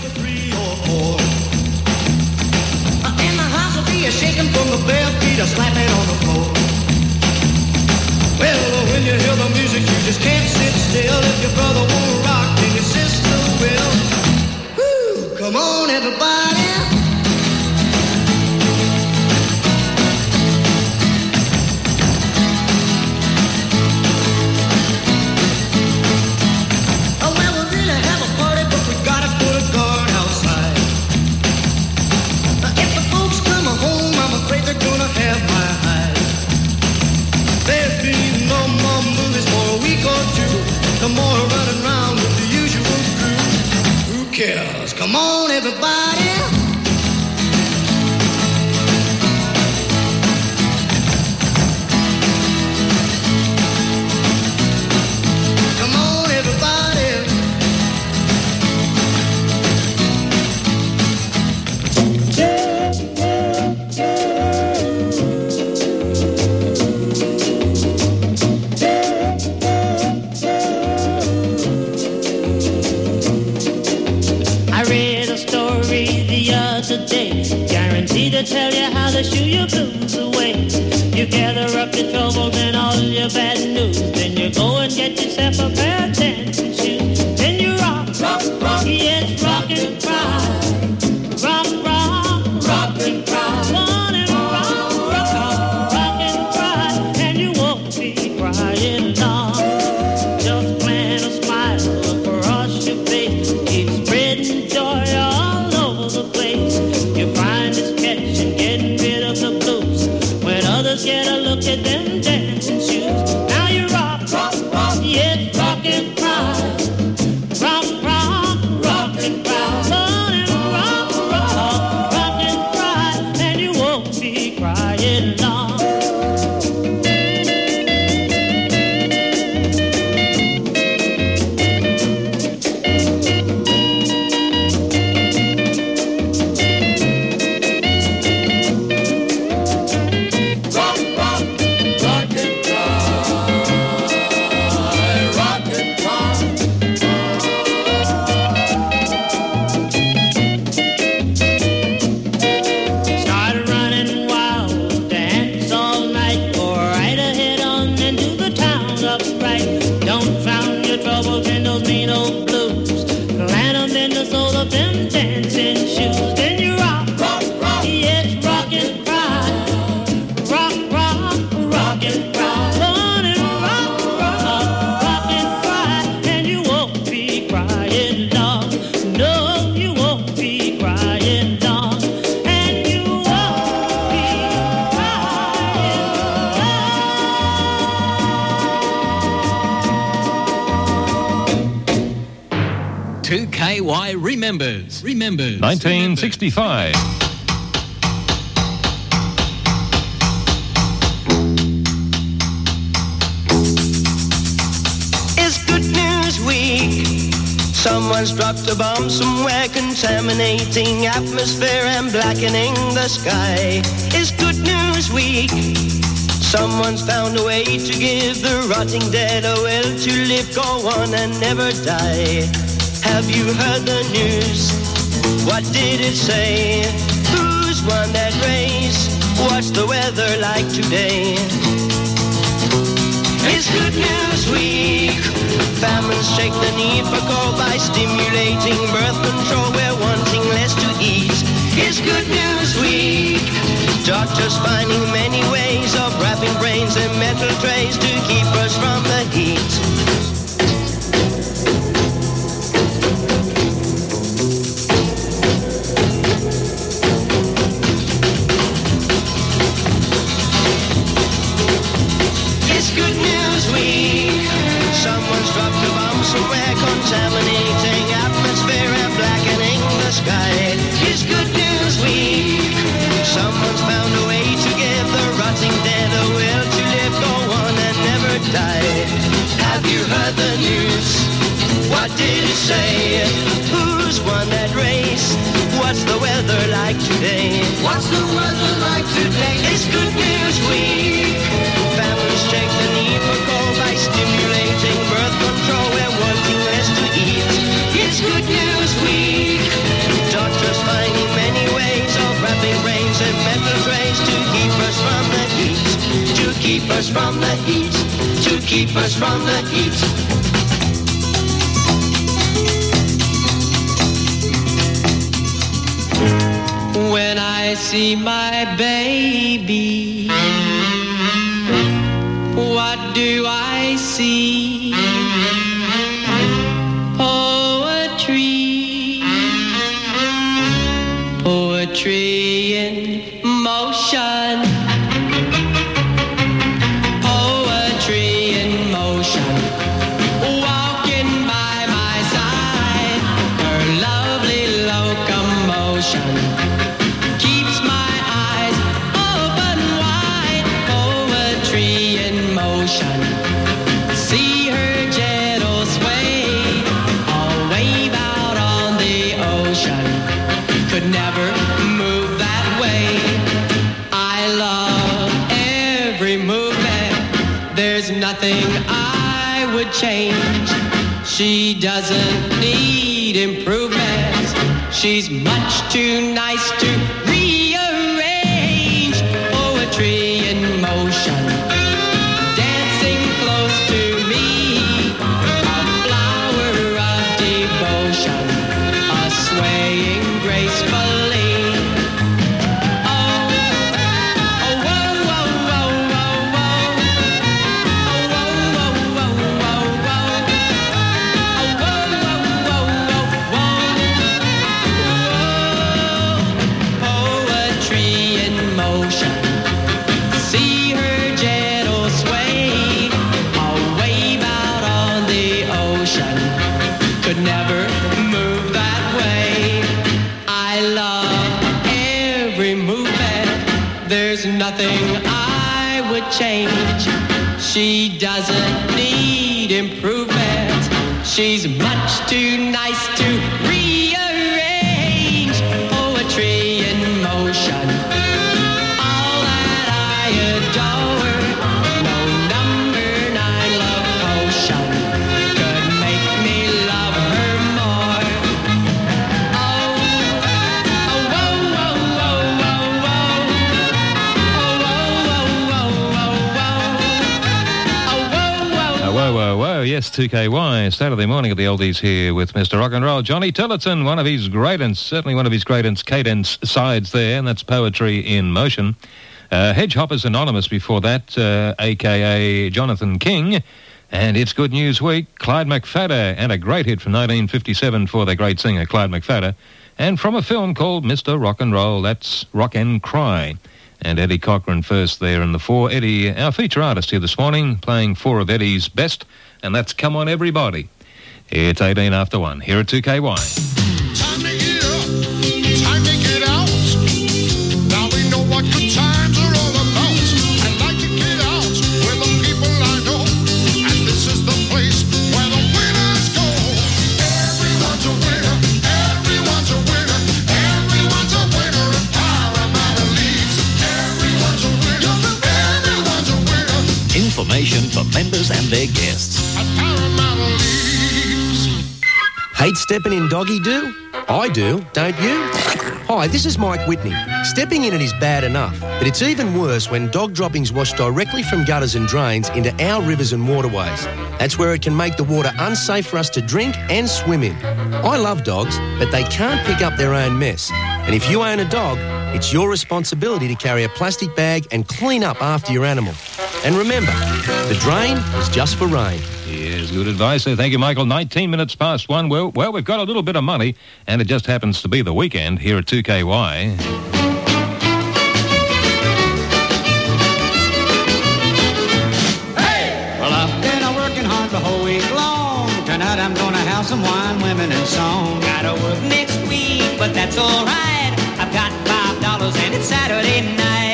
for 3 or 4. And the house will be shaking from the bare feet slapping on the floor. Well, when you hear the music, you just can't sit still. If your brother won't rock, then your sister will. Woo! Come on, everybody. Come on, running around with the usual crew. Who cares? Come on, everybody. Come on, everybody. Guaranteed to tell you how to shoo your blues away. You gather up your troubles and all your bad news. Then you go and get yourself a pair of dancing shoes. Then you rock, rock, rock, yes, rock and cry. Rock, rock, rock and cry. One and rock, rock, rock and cry. And you won't be crying long. Just plant a smile across your face. Keep spreading joy all over the place. You find it's catching, getting rid of the blues. When others get a look at them dancing shoes. Now you rock, rock, rock, yes, rock and cry. Rock, rock, rock and cry. Run and rock, rock, rock and cry. And you won't be crying long. KY remembers 1965. It's Good News Week. Someone's dropped a bomb somewhere, contaminating atmosphere and blackening the sky. It's Good News Week. Someone's found a way to give the rotting dead a will to live, go on and never die. Have you heard the news? What did it say? Who's won that race? What's the weather like today? It's Good News Week. Families shake the need for coal by stimulating birth control. We're wanting less to eat. It's Good News Week. Doctors finding many ways of wrapping brains in metal trays to keep us from the heat. Somewhere contaminating atmosphere and blackening the sky. It's Good News Week. Someone's found a way to give the rotting dead a will to live, go on and never die. Have you heard the news? What did it say? Who's won that race? What's the weather like today? What's the weather like today? It's Good News Week. Families check the need for coal by stimulating birth control. We're wanting less to eat. It's Good News Week. us from the heat, to keep us from the heat. When I see my baby, what do I see? Poetry, poetry in motion. Poetry in motion. Walking by my side, her lovely locomotion keeps my eyes open wide. Poetry in motion. See her gentle sway, all wave out on the ocean. Could never move that way. I love every movement. There's nothing I would change. She doesn't need improvements. She's much too nice to rearrange. Poetry in motion, dancing close to me, a flower of devotion, a swaying gracefully. Oh, oh, whoa, whoa, whoa, whoa, whoa. Oh, whoa, whoa, whoa, whoa, whoa. Oh, whoa, whoa, whoa, whoa, whoa. Poetry in motion. See her gentle sway, a wave out on the ocean. Could never move that way. I love every movement. There's nothing I would change. She doesn't need improvement. She's much too nice to rearrange. Poetry in motion. All that I adore. No number 9 love potion could make me love her more. Oh, oh, whoa, whoa, whoa, whoa, whoa. Oh, whoa, whoa, whoa, whoa, whoa. Oh, whoa, whoa. Whoa, whoa, whoa. Yes, 2KY. Saturday morning at the Oldies here with Mr. Rock and Roll, Johnny Tillotson, one of his great and certainly one of his great cadence sides there, and that's Poetry in Motion. Hedgehoppers Anonymous before that, a.k.a. Jonathan King. And it's Good News Week, Clyde McPhatter, and a great hit from 1957 for the great singer Clyde McPhatter. And from a film called Mr. Rock and Roll, that's Rock and Cry. And Eddie Cochran first there in the 4. Eddie, our feature artist here this morning, playing 4 of Eddie's best, and that's Come On Everybody. It's 18 after 1 here at 2KY. Time to get up, time to get out. Now we know what good times are all about. I like to get out with the people I know, and this is the place where the winners go. Everyone's a winner, everyone's a winner, everyone's a winner in Parramatta Leagues. Everyone's a winner, everyone's a winner. Information for members and their guests. At Parramatta Leagues. Hate stepping in doggy do? I do, don't you? Hi, this is Mike Whitney. Stepping in it is bad enough, but it's even worse when dog droppings wash directly from gutters and drains into our rivers and waterways. That's where it can make the water unsafe for us to drink and swim in. I love dogs, but they can't pick up their own mess. And if you own a dog, it's your responsibility to carry a plastic bag and clean up after your animal. And remember, the drain is just for rain. Yes, good advice there. Thank you, Michael. 19 minutes past 1. Well, we've got a little bit of money, and it just happens to be the weekend here at 2KY. Well, I've been working hard the whole week long. Tonight I'm gonna have some wine, women, and song. Gotta work next week, but that's all right. I've got $5 and it's Saturday night.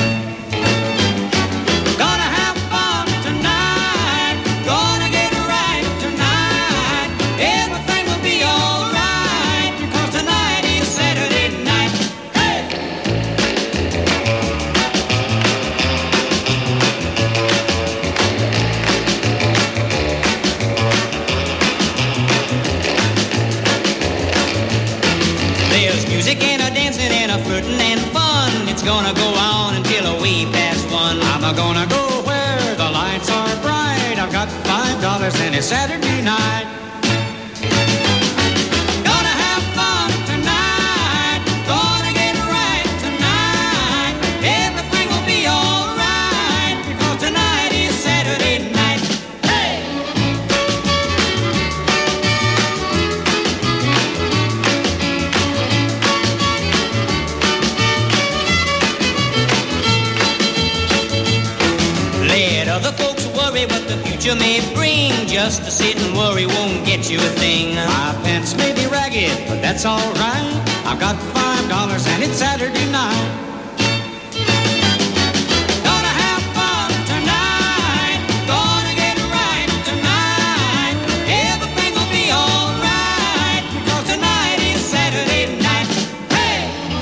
Gonna have fun tonight. Gonna get right tonight. Everything will be all right because tonight is Saturday night. Hey! There's music and a dancing and a flirting and fun. It's gonna go on until a way past 1. I'm gonna go where $5 and it's Saturday night. Gonna have fun tonight. Gonna get right tonight. Everything will be alright because tonight is Saturday night. Hey! Let other folks worry what the future may bring. Just to sit and worry won't get you a thing. My pants may be ragged, but that's alright. I've got $5 and it's Saturday night. Gonna have fun tonight. Gonna get right tonight. Everything will be alright because tonight is Saturday night. Hey!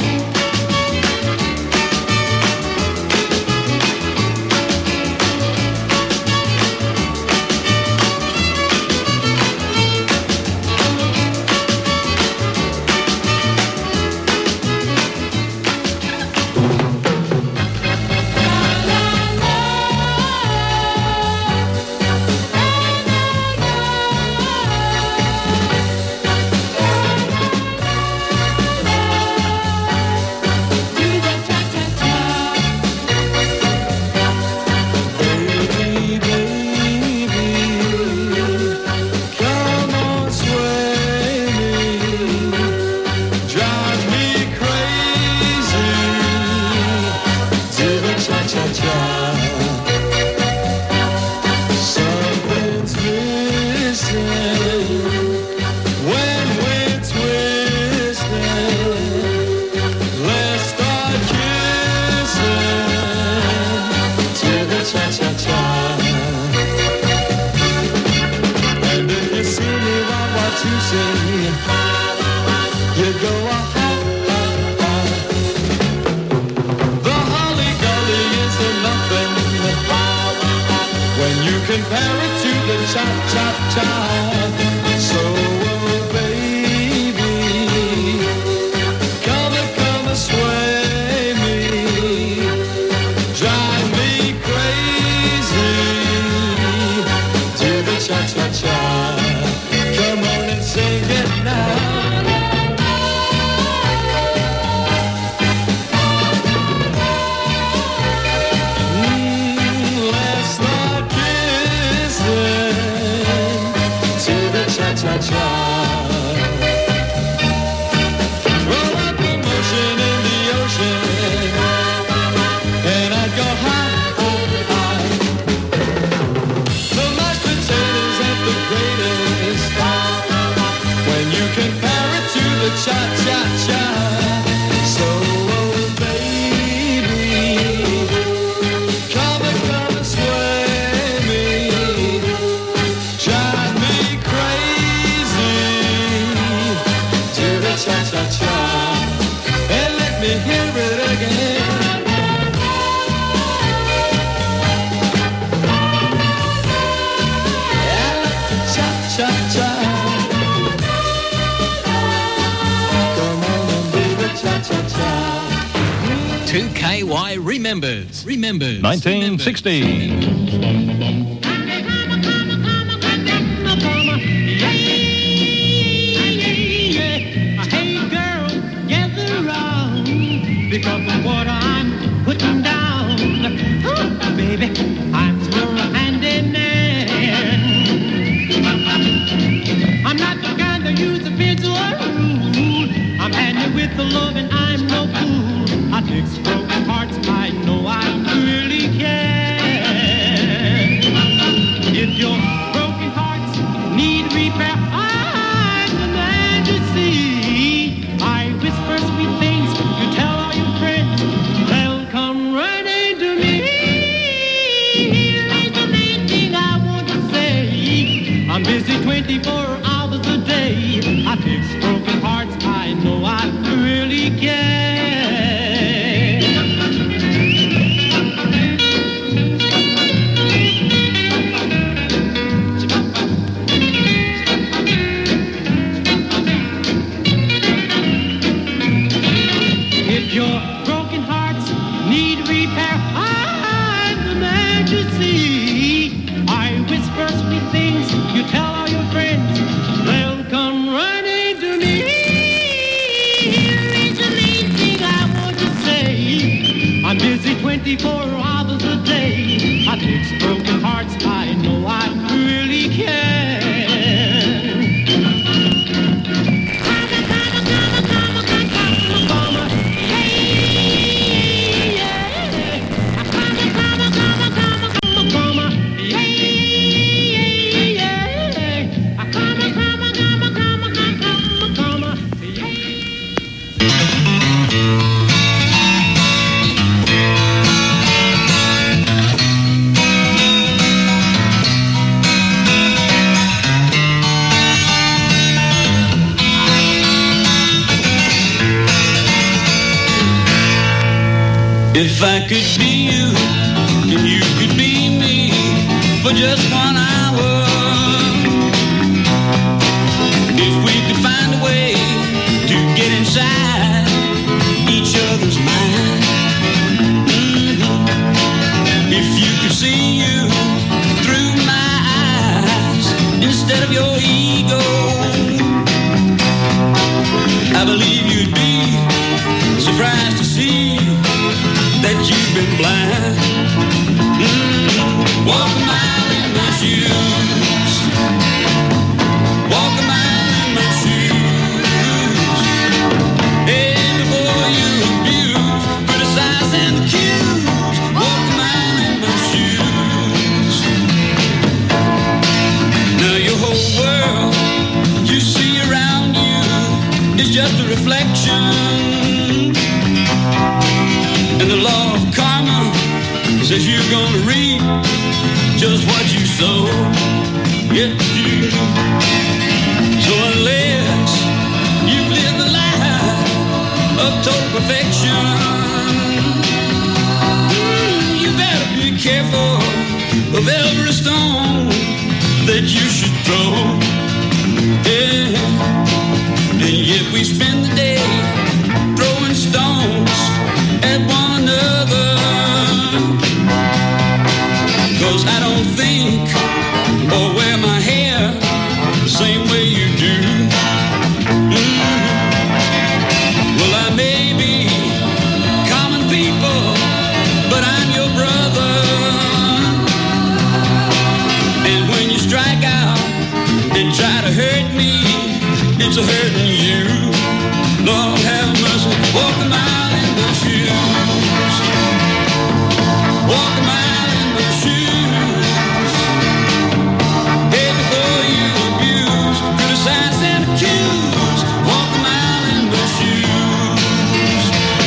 Compare it to the cha-cha-cha. So, oh, baby, come and sway me. Drive me crazy to the cha-cha-cha. Come on and sing it now. Cha-cha. Roll up the motion in the ocean, and I'd go high, high, high. The mashed potatoes at the greatest, when you compare it to the cha-cha-cha. So, oh, baby, come and sway me. Drive me crazy to the cha-cha-cha, and let me hear it again. Cha-cha-cha, come on and do the cha-cha-cha. 2KY remembers. 1960. Because of what I'm putting down, oh, baby, I'm still a handy man. I'm not the kind to use a pencil or rude. I'm handy with the love and I'm no fool. I fix broken hearts, I know I really can. If your broken hearts need repair, I'm the man to see. I whisper sweet things you tell all your friends, they'll come running to me. Here's the main thing I want to say. I'm busy 24 hours a day. I fix broken hearts, I know I really can. 24 hours a day. I fix broken hearts, I know I really can. If I could be you, and you could be me for just 1 hour. If we could find a way to get inside each other's mind. If you could see you through my eyes instead of your ego, I believe you'd be surprised to see that you've been blind. Walk a mile in my shoes. Walk a mile in my shoes. Hey, before you abuse, criticize and accuse. Walk a mile in my shoes. Now your whole world you see around you is just a reflection. And the law of karma says you're gonna reap just what you sow. Yes, you do. So unless you live the life of total perfection, you better be careful of every stone that you should throw. Yeah. And yet we spend the day throwing stones at one another, 'cause I don't think or wear my hair the same way you do. Well, I may be common people, but I'm your brother. And when you strike out and try to hurt me, it's a hurting you. Lord have mercy, walk a mile in my shoes. Walk a mile in my shoes. Hey, before you abuse, criticize and accuse. Walk a mile in my shoes.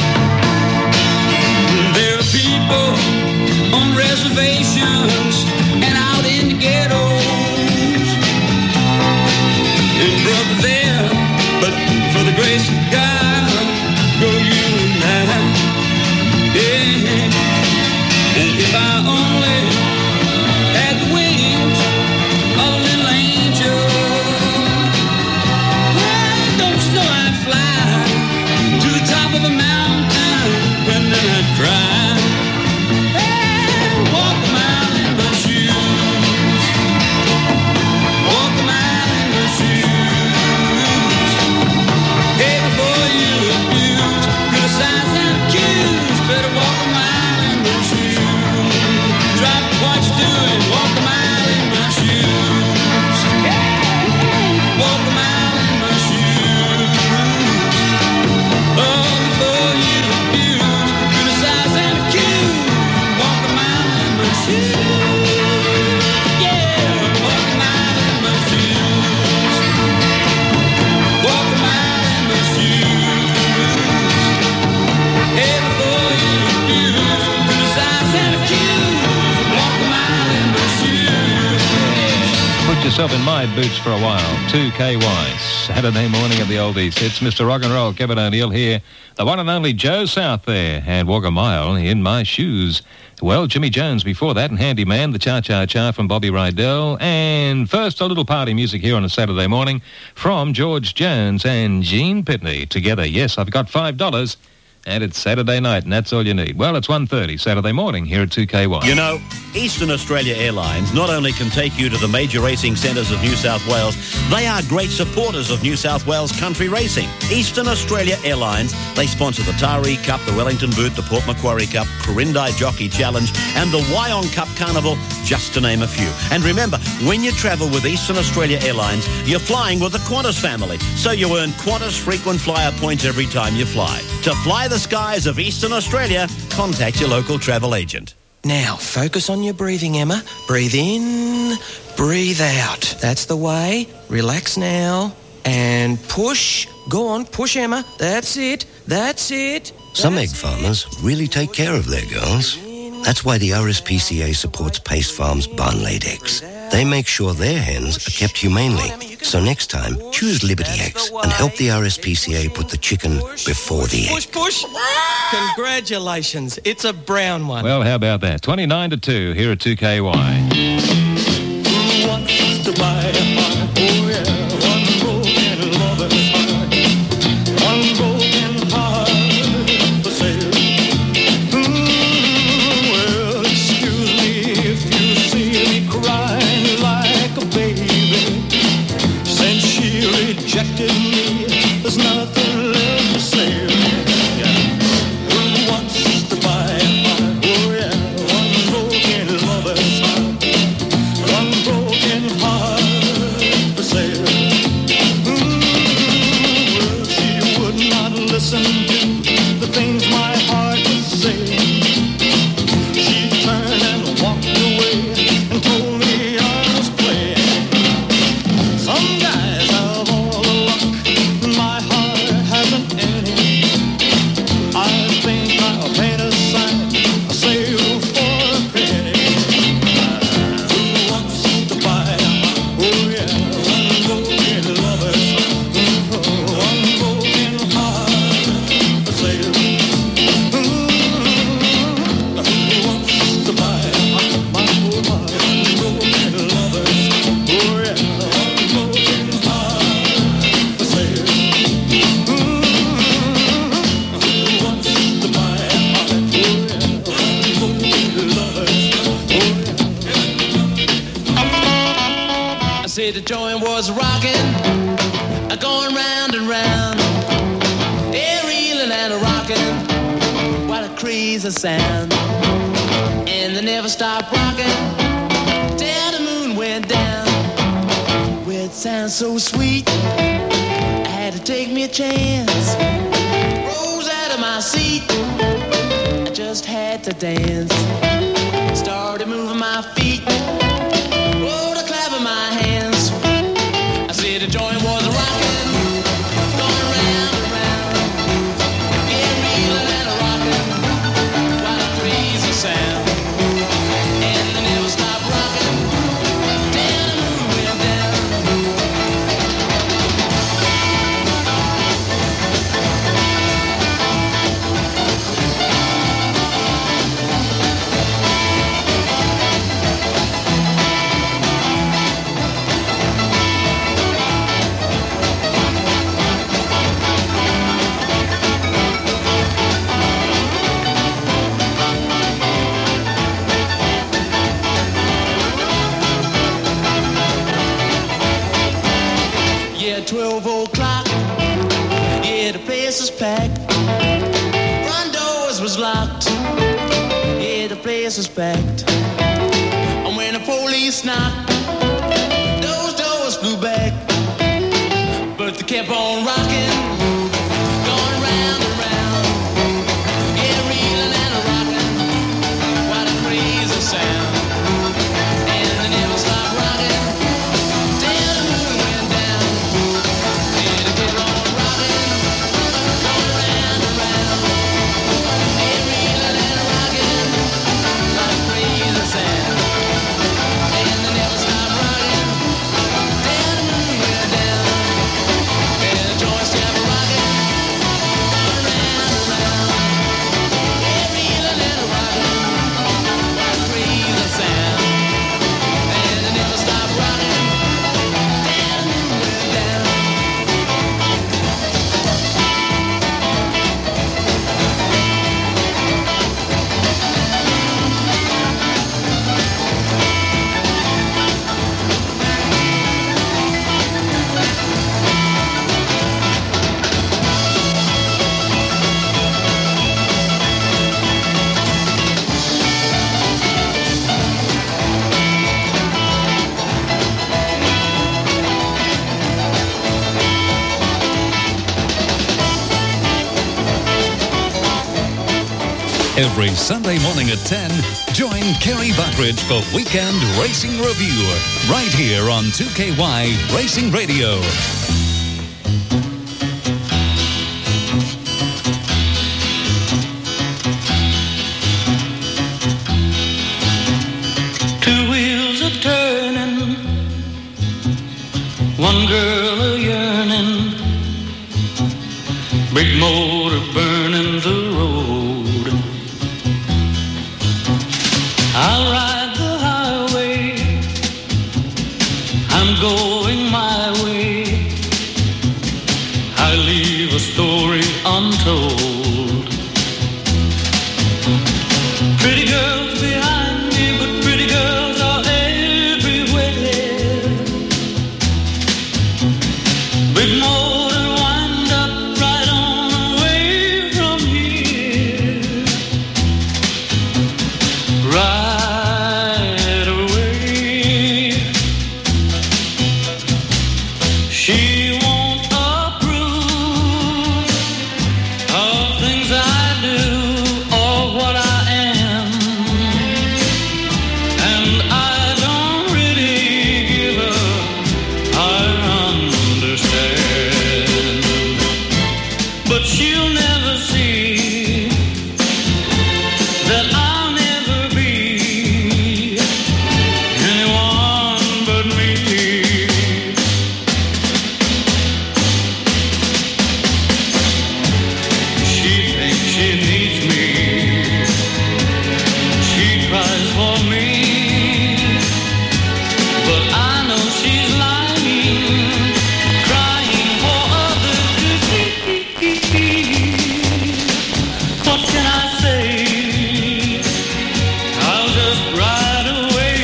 There are people on reservations and out in the ghettos. And brother there, but for the grace of God, go you and I. Yeah. And if I only had the wings of a little angel, well, don't you know I'd fly to the top of a mountain and then I'd cry. Hey, walk a mile in my shoes. Walk a mile in my shoes. Hey, before you abuse, criticize and accuse, better walk a mile in my shoes. Drop what you're doing, walk a mile in my shoes. Walk a mile in my shoes. Oh, before you abuse, criticize and accuse, walk a mile in my shoes. Yeah, walk a mile in my shoes. Walk a mile in my shoes. Hey, before you abuse, criticize and accuse, walk a mile in my shoes. Put yourself in my boots for a while. 2KY, Saturday morning of the oldies. It's Mr. Rock and Roll, Kevin O'Neill here. The one and only Joe South there. And walk a mile in my shoes. Well, Jimmy Jones before that, and Handyman, the Cha-Cha-Cha from Bobby Rydell. And first, a little party music here on a Saturday morning from George Jones and Gene Pitney together. Yes, I've got $5 And it's Saturday night, and that's all you need. Well, it's 1:30 Saturday morning here at 2KY. You know, Eastern Australia Airlines not only can take you to the major racing centres of New South Wales, they are great supporters of New South Wales country racing. Eastern Australia Airlines, they sponsor the Taree Cup, the Wellington Boot, the Port Macquarie Cup, Corindi Jockey Challenge, and the Wyong Cup Carnival, just to name a few. And remember, when you travel with Eastern Australia Airlines, you're flying with the Qantas family, so you earn Qantas frequent flyer points every time you fly. To fly the skies of Eastern Australia, contact your local travel agent. Now, focus on your breathing, Emma. Breathe in, breathe out. That's the way. Relax now. And push. Go on, push, Emma. That's it. That's it. Some egg farmers really take care of their girls. That's why the RSPCA supports Pace Farms barn-laid eggs. They make sure their hens are kept humanely. So next time, choose Liberty Eggs and help the RSPCA put the chicken before the egg. Push. Congratulations. It's a brown one. Well, how about that? 29 to 2 here at 2KY. Who wants to buy a heart? Oh yeah, one broken lover's heart. One broken heart for sale. Well, excuse me if you see me crying like a baby. Since she rejected me, there's nothing left to say. Who wants to buy a heart? Oh yeah, one broken lover's heart. One broken heart for sale. Well, she would not listen to the things my heart was saying. She turned and walked away and told me I was playing. Some guys have all the luck, my heart hasn't any. I think I'll paint a sign, a sale for a penny. Who wants to buy a heart? Oh yeah, one broken lover's heart. One broken heart for sale. Who wants to buy a heart? My whole heart. One broken lover's heart. Oh yeah, one broken heart for sale. Who wants to buy a heart? Oh yeah, one broken lover's heart. Oh yeah. I said the joint was rocking, going round and round. They're reeling and rocking, what a crazy sound. And they never stopped rocking till the moon went down. Well, it sounds so sweet, I had to take me a chance. Rose out of my seat, I just had to dance. Started moving my feet, oh, to clapping my hands. I said the joint was rocking, going round and round. Yeah, reeling and rocking, what a crazy sound. And they never stopped rocking till the moon went down. Yeah, 12 o'clock, yeah, the place is packed. Front doors was locked, yeah, the place is packed. And when the police knocked, those doors flew back. But they kept on rocking, going round and round. Yeah, reeling and rocking, what a crazy sound. And they never stopped rocking till the moon went down. Yeah, they kept on rocking, going round and round. Yeah, reeling and rocking, what a crazy sound. And they never stopped rocking till the moon went down. Yeah, the joints kept Every Sunday morning at 10, join Kerry Buttridge for Weekend Racing Review, right here on 2KY Racing Radio. Two wheels are turning, one girl a yearning, big motor burning the road. I'll ride the highway, I'm going my way, I leave a story untold. Pretty girls behind me, but pretty girls are everywhere. Big motor wind up right on away from here. Right away. She won't approve of things I do or what I am, and I don't really give her, I understand, but she'll never see that I'll never be anyone but me. She thinks she needs me, she cries for me, but I know she's lying, crying for others to see. What can I say? I'll just ride away.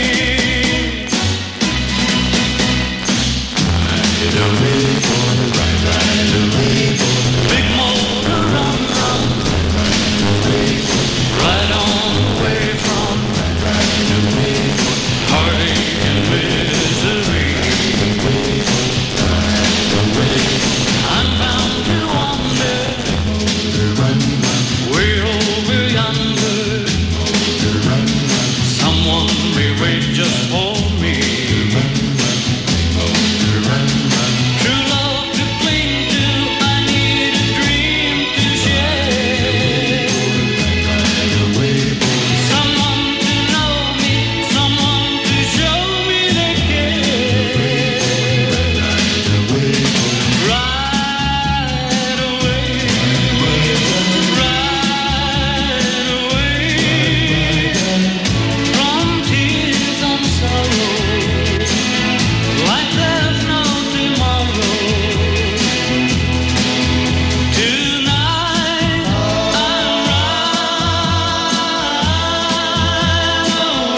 Ride away, boy, ride away, boy. Big motor run, right on away from heartache and misery. I'm bound to wander way over yonder. Someone may wait just for me. True love to cling to, I need a dream to share. Someone to know me, someone to show me they care. Right away, from tears and sorrow, like there's no tomorrow. Tonight I'll ride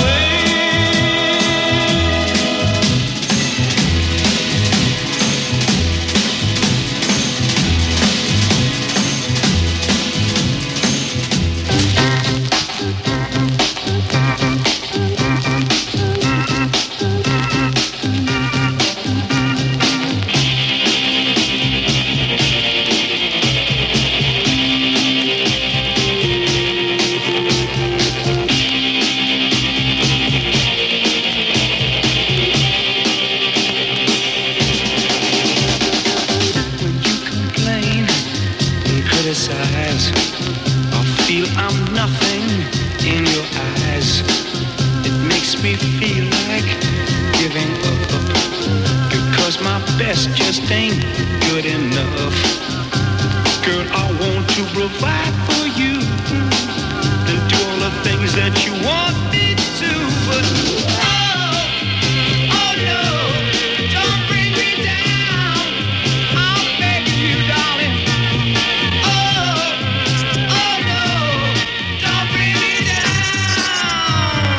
complain and criticize, I feel I'm nothing in your eyes. It makes me feel like giving up, because my best just ain't good enough. Girl, I want to provide for you and do all the things that you want me to, but oh no, don't bring me down. I'm begging you, darling. Oh no, don't bring me down.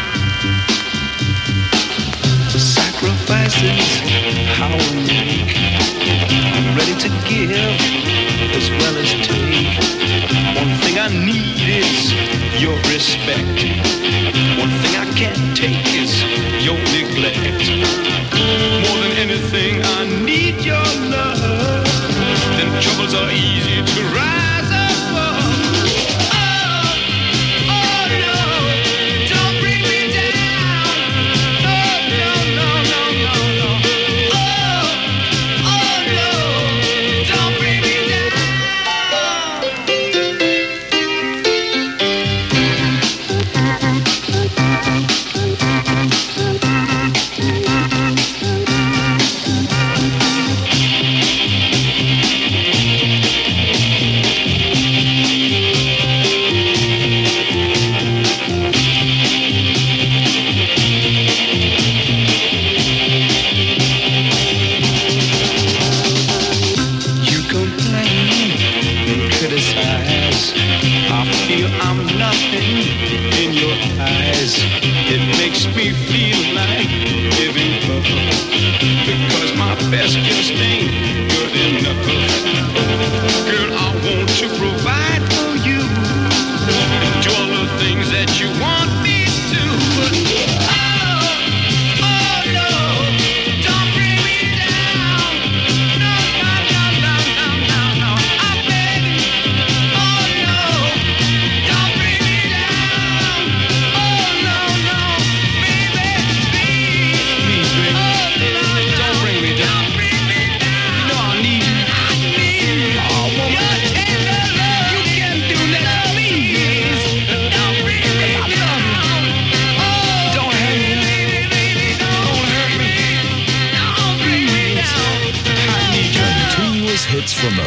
Sacrifices, how I make. I'm ready to give as well as take. One thing I need is your respect. One thing I can't take is your neglect. More than anything, I need your love. Then troubles are easy to rise above. Oh,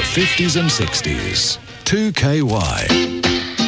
50s and 60s. 2KY.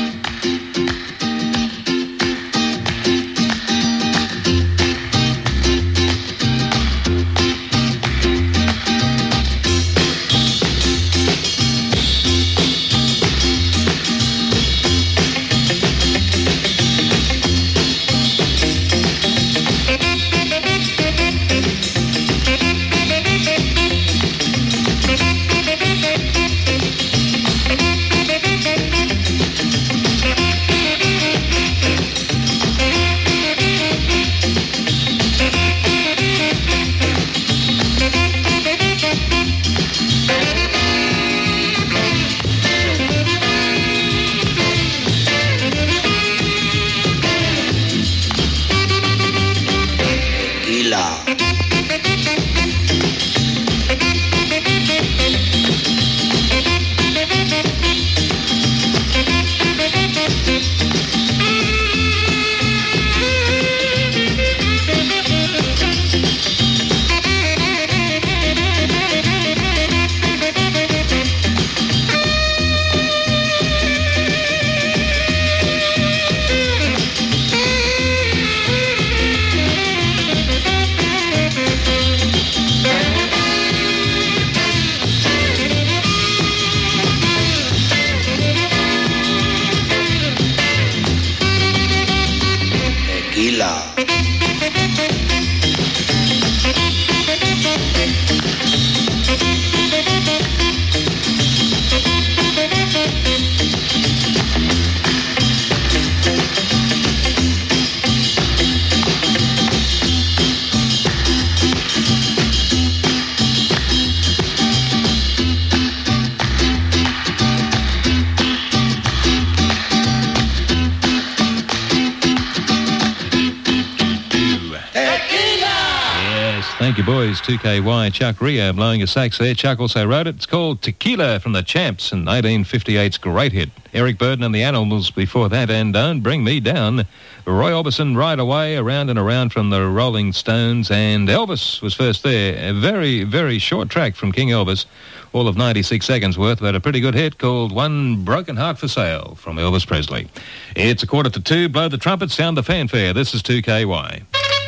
Thank you, boys. 2KY, Chuck Rio blowing a sax there. Chuck also wrote it. It's called Tequila from the Champs and 1958's great hit. Eric Burden and the Animals before that, and Don't Bring Me Down. Roy Orbison, Right Away, Around and Around from the Rolling Stones, and Elvis was first there. A very, very short track from King Elvis, all of 96 seconds worth, but a pretty good hit called One Broken Heart for Sale from Elvis Presley. It's 1:45. Blow the trumpet, sound the fanfare. This is 2KY.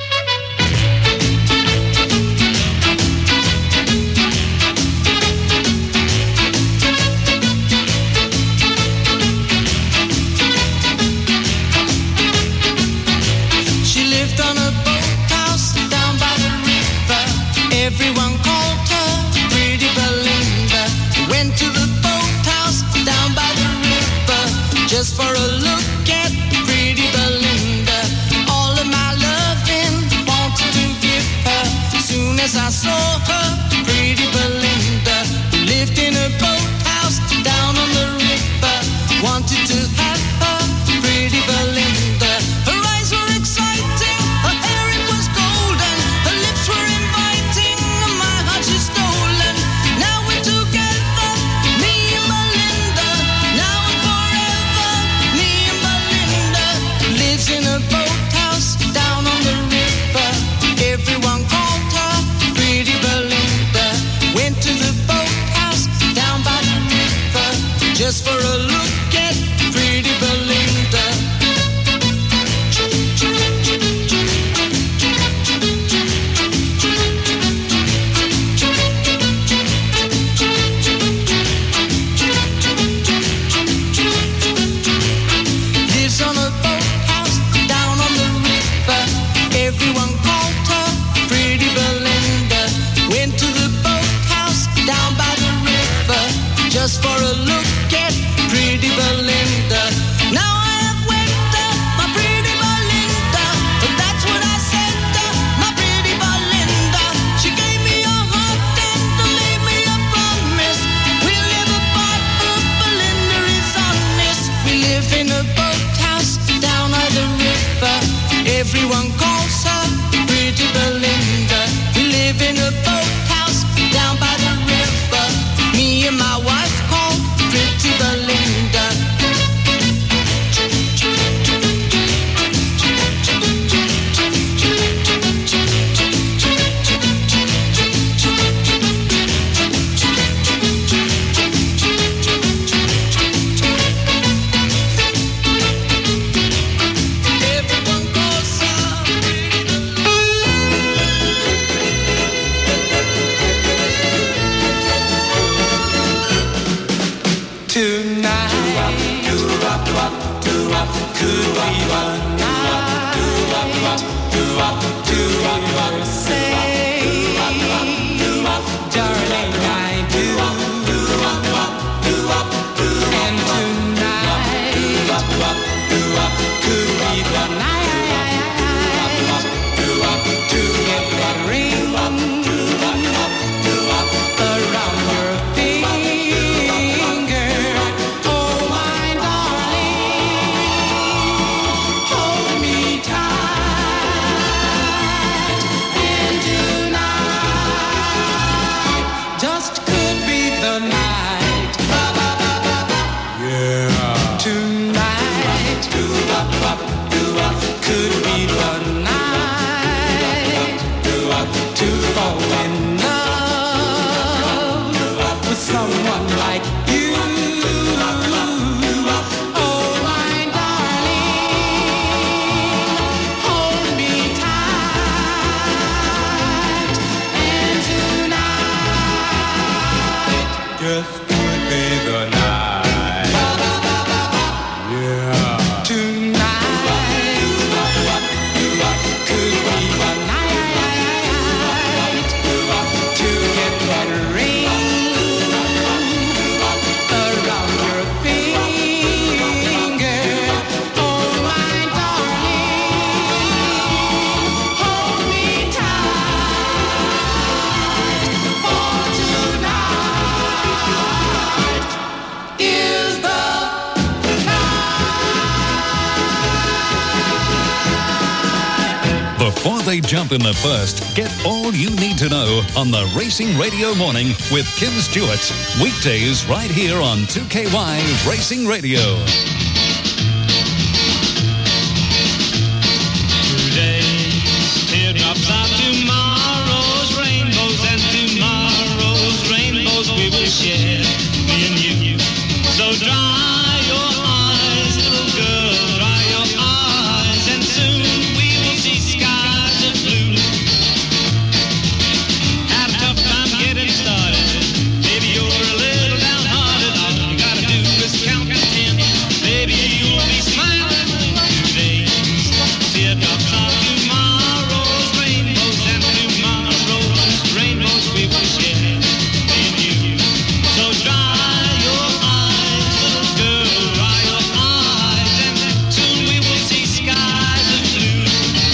Everyone called her Pretty Belinda. Went to the boathouse down by the river just for a look at Pretty Belinda. All of my loving wanted to give her. Soon as I saw her, Pretty Belinda, who lived in a boathouse down on the river, wanted to have her, Pretty Belinda. Her eyes were exciting, her hair it was golden, her lips were inviting. She's stolen. Now we're together, me and Belinda. Now and forever, me and Belinda. Lives in a boathouse down on the river. Everyone called her Pretty Belinda. Went to the boathouse down by the river just for a look at Pretty Belinda. Everyone called her Pretty Belinda. Went to the boathouse down by the river just for a look at Pretty Belinda. Now I have wed her, my Pretty Belinda. That's what I said to my Pretty Belinda. She gave me a heart and made me a promise. We'll live apart, but Belinda is honest. We live in a boathouse down by the river. Everyone calls her Pretty Belinda. We live in a boathouse down by the river. Me and my wife called Pretty Belinda. Before they jump in the first, get all you need to know on the Racing Radio Morning with Kim Stewart. Weekdays right here on 2KY Racing Radio. Today's teardrops are tomorrow's rainbows, and tomorrow's rainbows we will share, me and you. So dry your eyes, little girl, dry your eyes, and soon we will see skies of blue. Had a tough time getting started. Maybe you're a little downhearted. All you gotta do is count to 10. Maybe you'll be smiling today. Teardrops are tomorrow's rainbows, and tomorrow's rainbows we will share, me and you. So dry your eyes, little girl, dry your eyes, and soon we will see skies of blue.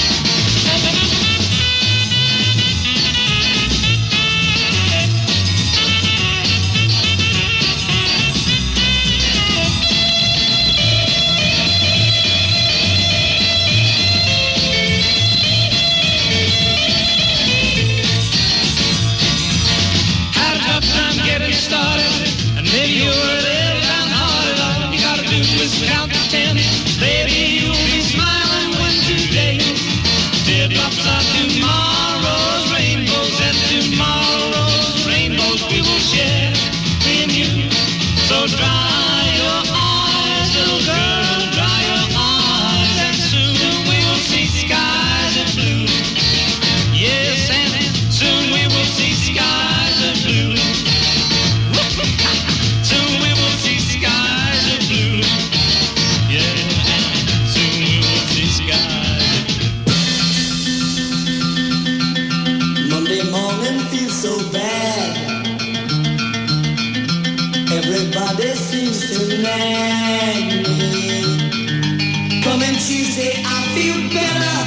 Had a tough time getting started, and maybe you're a little downhearted. All you gotta do is count to 10. Baby, you'll be smiling when today teardrops are tomorrow's rainbows, and tomorrow's rainbows we will share, me and you. So dry your eyes, little girl, dry your eyes, and soon we will see skies of blue. Yes, and soon we will see skies of blue. Soon we will see skies of blue. Yeah, and soon we will see skies of blue. Monday morning feels so bad. Everybody seems to nag me. Coming Tuesday, I feel better.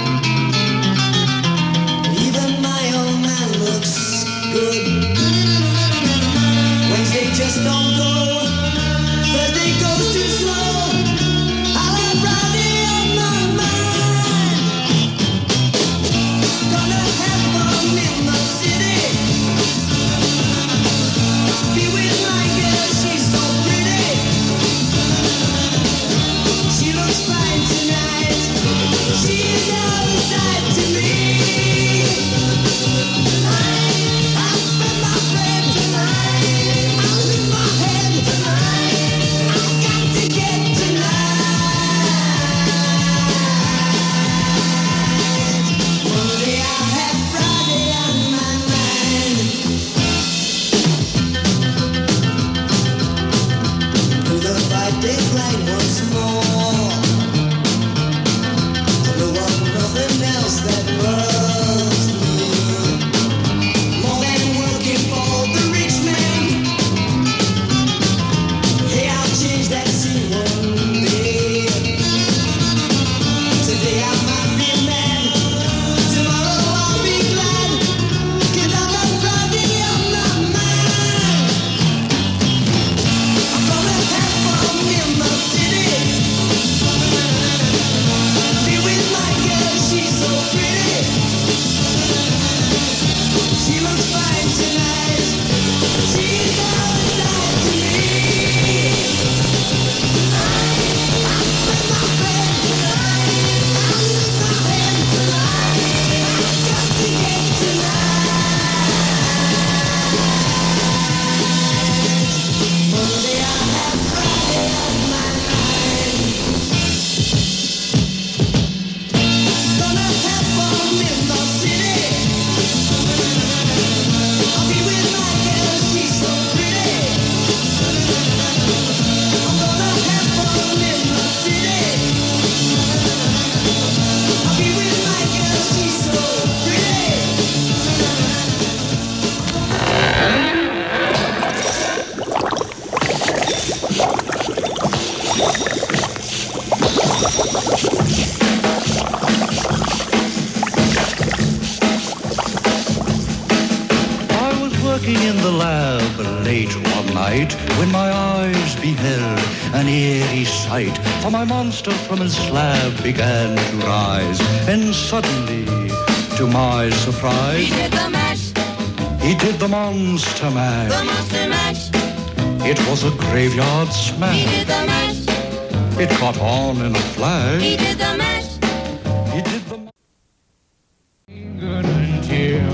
Even my old man looks good. Wednesday just don't go. Thursday goes too slow. I'll have Friday on my mind. Gonna have fun in the city. Be with my girl, she's so pretty. She looks fine tonight. She days right once more. I know of nothing else that loves me more than working for the rich man. Hey, I'll change that scene one day. Today I might be mad, tomorrow I'll be glad, 'cause I'm not driving on my mind. I'm gonna have fun in the city, be with my girl, she's so pretty. She looks fine tonight, she's all that to me. I was working in the lab late one night when my eyes beheld an eerie sight. For my monster from his slab began to rise, and suddenly, to my surprise, He did the mash, he did the monster mash. the monster mash. It was a graveyard He smash. did the mash, It caught on in a flash. he did the mash. He did the Good until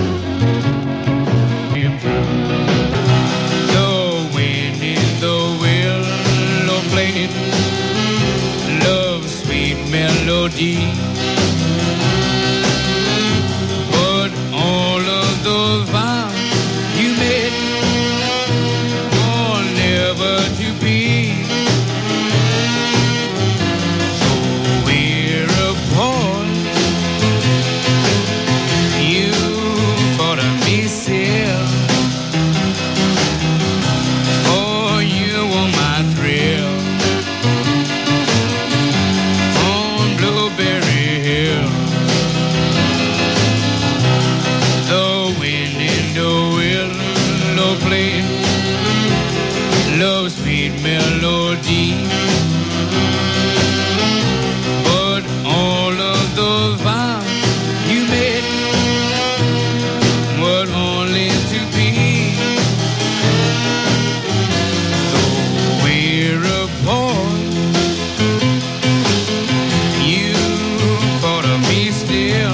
came through. The wind in the willow played love's sweet melody. But all of those vows you made are never to be. So we're apart. You bought me still. Oh, you were my thrill. On Blueberry Hill. The wind in the willow played love's sweet melody. But all of those vows you made were only to be. So we're apart. You thought of me still.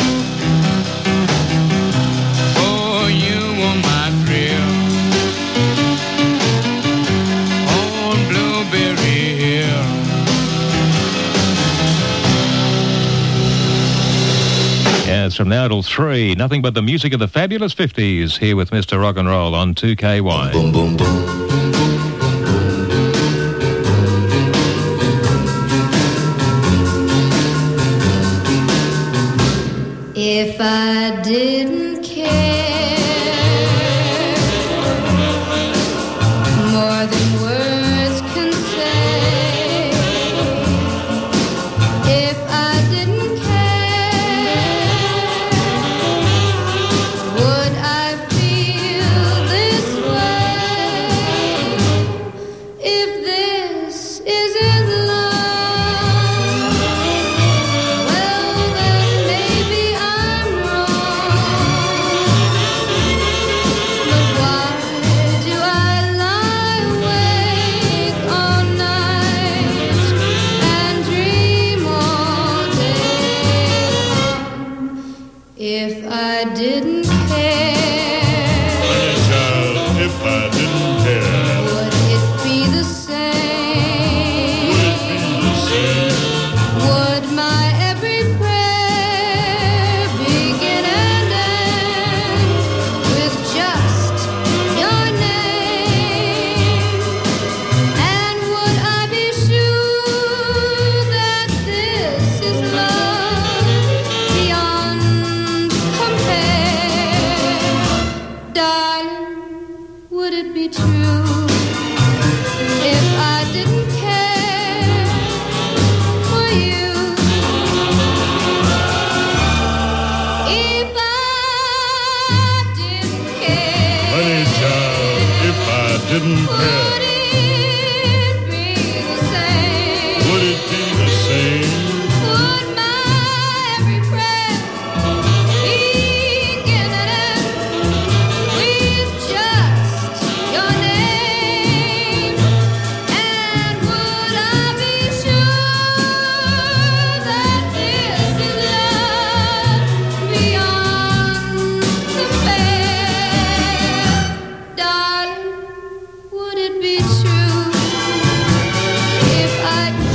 Oh, you were my thrill. On Blueberry Hill. Yeah, it's from now till 3. Nothing but the music of the fabulous 50s here with Mr. Rock and Roll on 2KY. Boom, boom, boom. If I didn't care more than words can say, if I didn't care, would I feel this way? If this isn't love, well then maybe I'm wrong.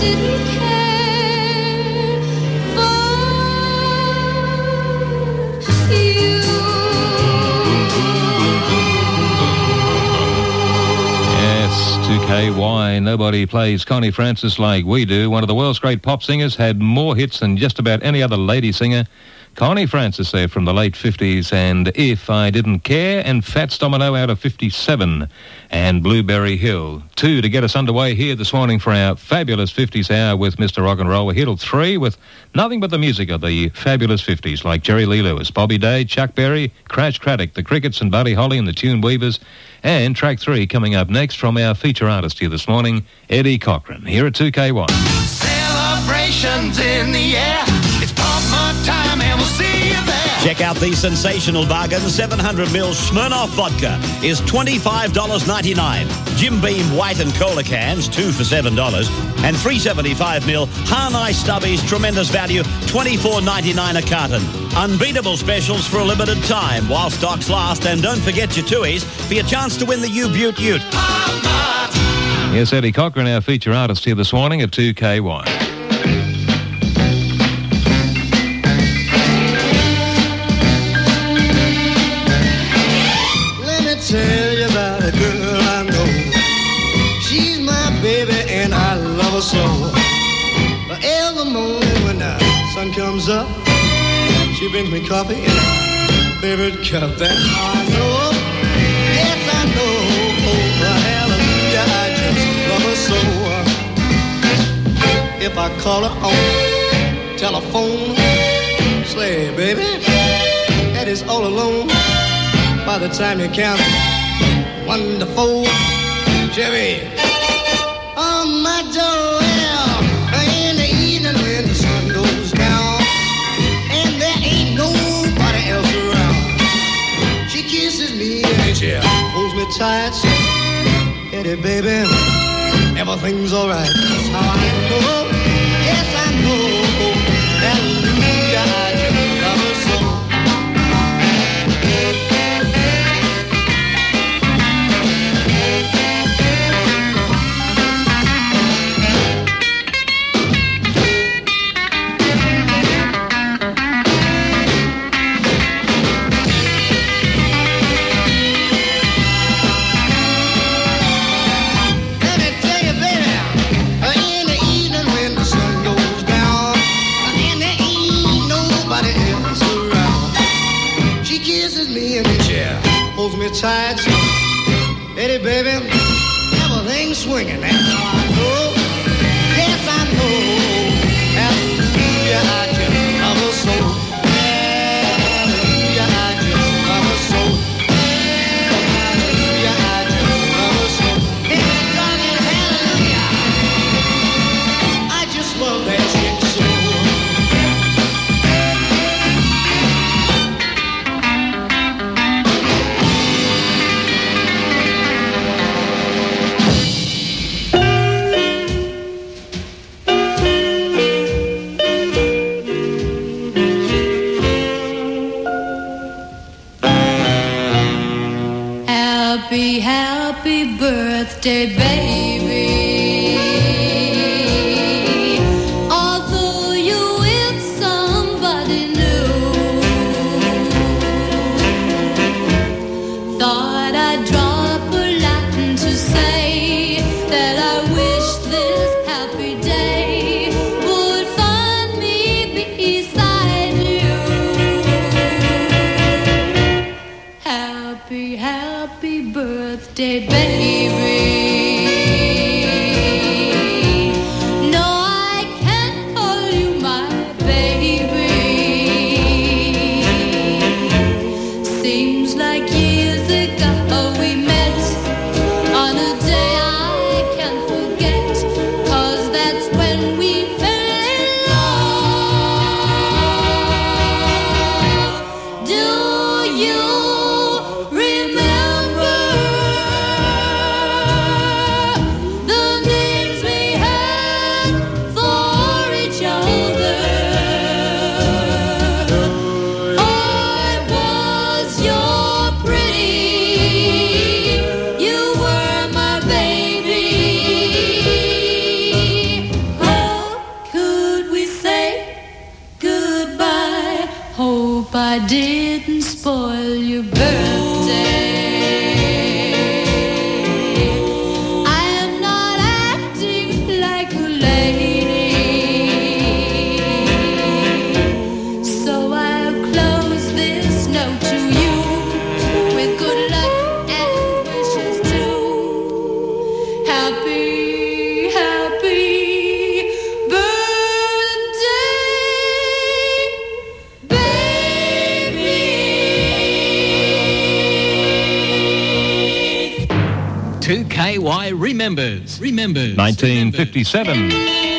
didn't care for you. Yes, 2KY. Nobody plays Connie Francis like we do. One of the world's great pop singers, had more hits than just about any other lady singer. Connie Francis there from the late 50s, and If I Didn't Care, and Fats Domino out of 57, and Blueberry Hill. 2 to get us underway here this morning for our fabulous 50s hour with Mr. Rock and Roll. We're here till 3 with nothing but the music of the fabulous 50s, like Jerry Lee Lewis, Bobby Day, Chuck Berry, Crash Craddock, the Crickets and Buddy Holly and the Tune Weavers. And track 3 coming up next from our feature artist here this morning, Eddie Cochran, here at 2KY. Celebrations in the air. It's pop mart time and we'll see you there. Check out the sensational bargain. 700ml Smirnoff vodka is $25.99. Jim Beam white and cola cans, 2 for $7. And 375ml Harney Stubbies, tremendous value, $24.99 a carton. Unbeatable specials for a limited time while stocks last. And don't forget your twoies for your chance to win the U-Butte Ute. Yes, Eddie Cochran, our feature artist here this morning at 2KY. Tell you about a girl I know. She's my baby and I love her so. But every morning when the sun comes up, she brings me coffee in a favorite cup. That's how I know. Yes, I know. Oh, hallelujah, I just love her so. If I call her on telephone, say, baby, Eddie's all alone. By the time you count 1 to 4, Chevy, on my door, in the evening when the sun goes down, and there ain't nobody else around, she kisses me and she holds me tight, says, Eddie, baby, everything's alright. That's how I know, yes I know, hallelujah, I just love her so. Tight, Eddie, baby, everything's swinging. That's how I know. Yes, I know. Hallelujah, I just love her so. Hallelujah, I just love her so. Hallelujah, I just love her so. Hallelujah, I just love that chick so. Happy, happy birthday, baby. Although you're with somebody new, thought I'd drop a line to say that I wish this happy day would find me beside you. Happy, happy birthday, baby. didn't spoil your birthday. I am not acting like a lady, so I'll close this note to you with good luck and wishes too. Happy, happy birthday, baby. 2KY remembers. 1957.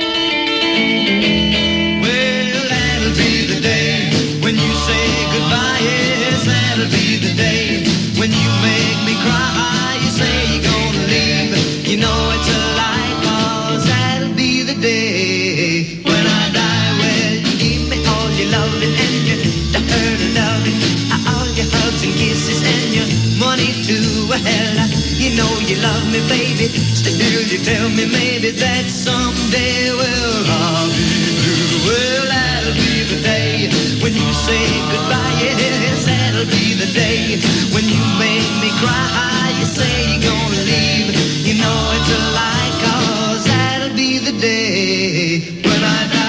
Well, that'll be the day when you say goodbye. Yes, that'll be the day when you make me cry. You say you're gonna leave. You know it's a lie, 'cause that'll be the day when I die. Well, you give me all your loving and your dirty loving, all your hugs and kisses and your money too. Well, you know you love me, baby. Still you tell me maybe that someday, well, I'll be blue. Well, that'll be the day when you say goodbye. Yes, that'll be the day when you make me cry. You say you're gonna leave. You know it's a lie, 'cause that'll be the day when I die.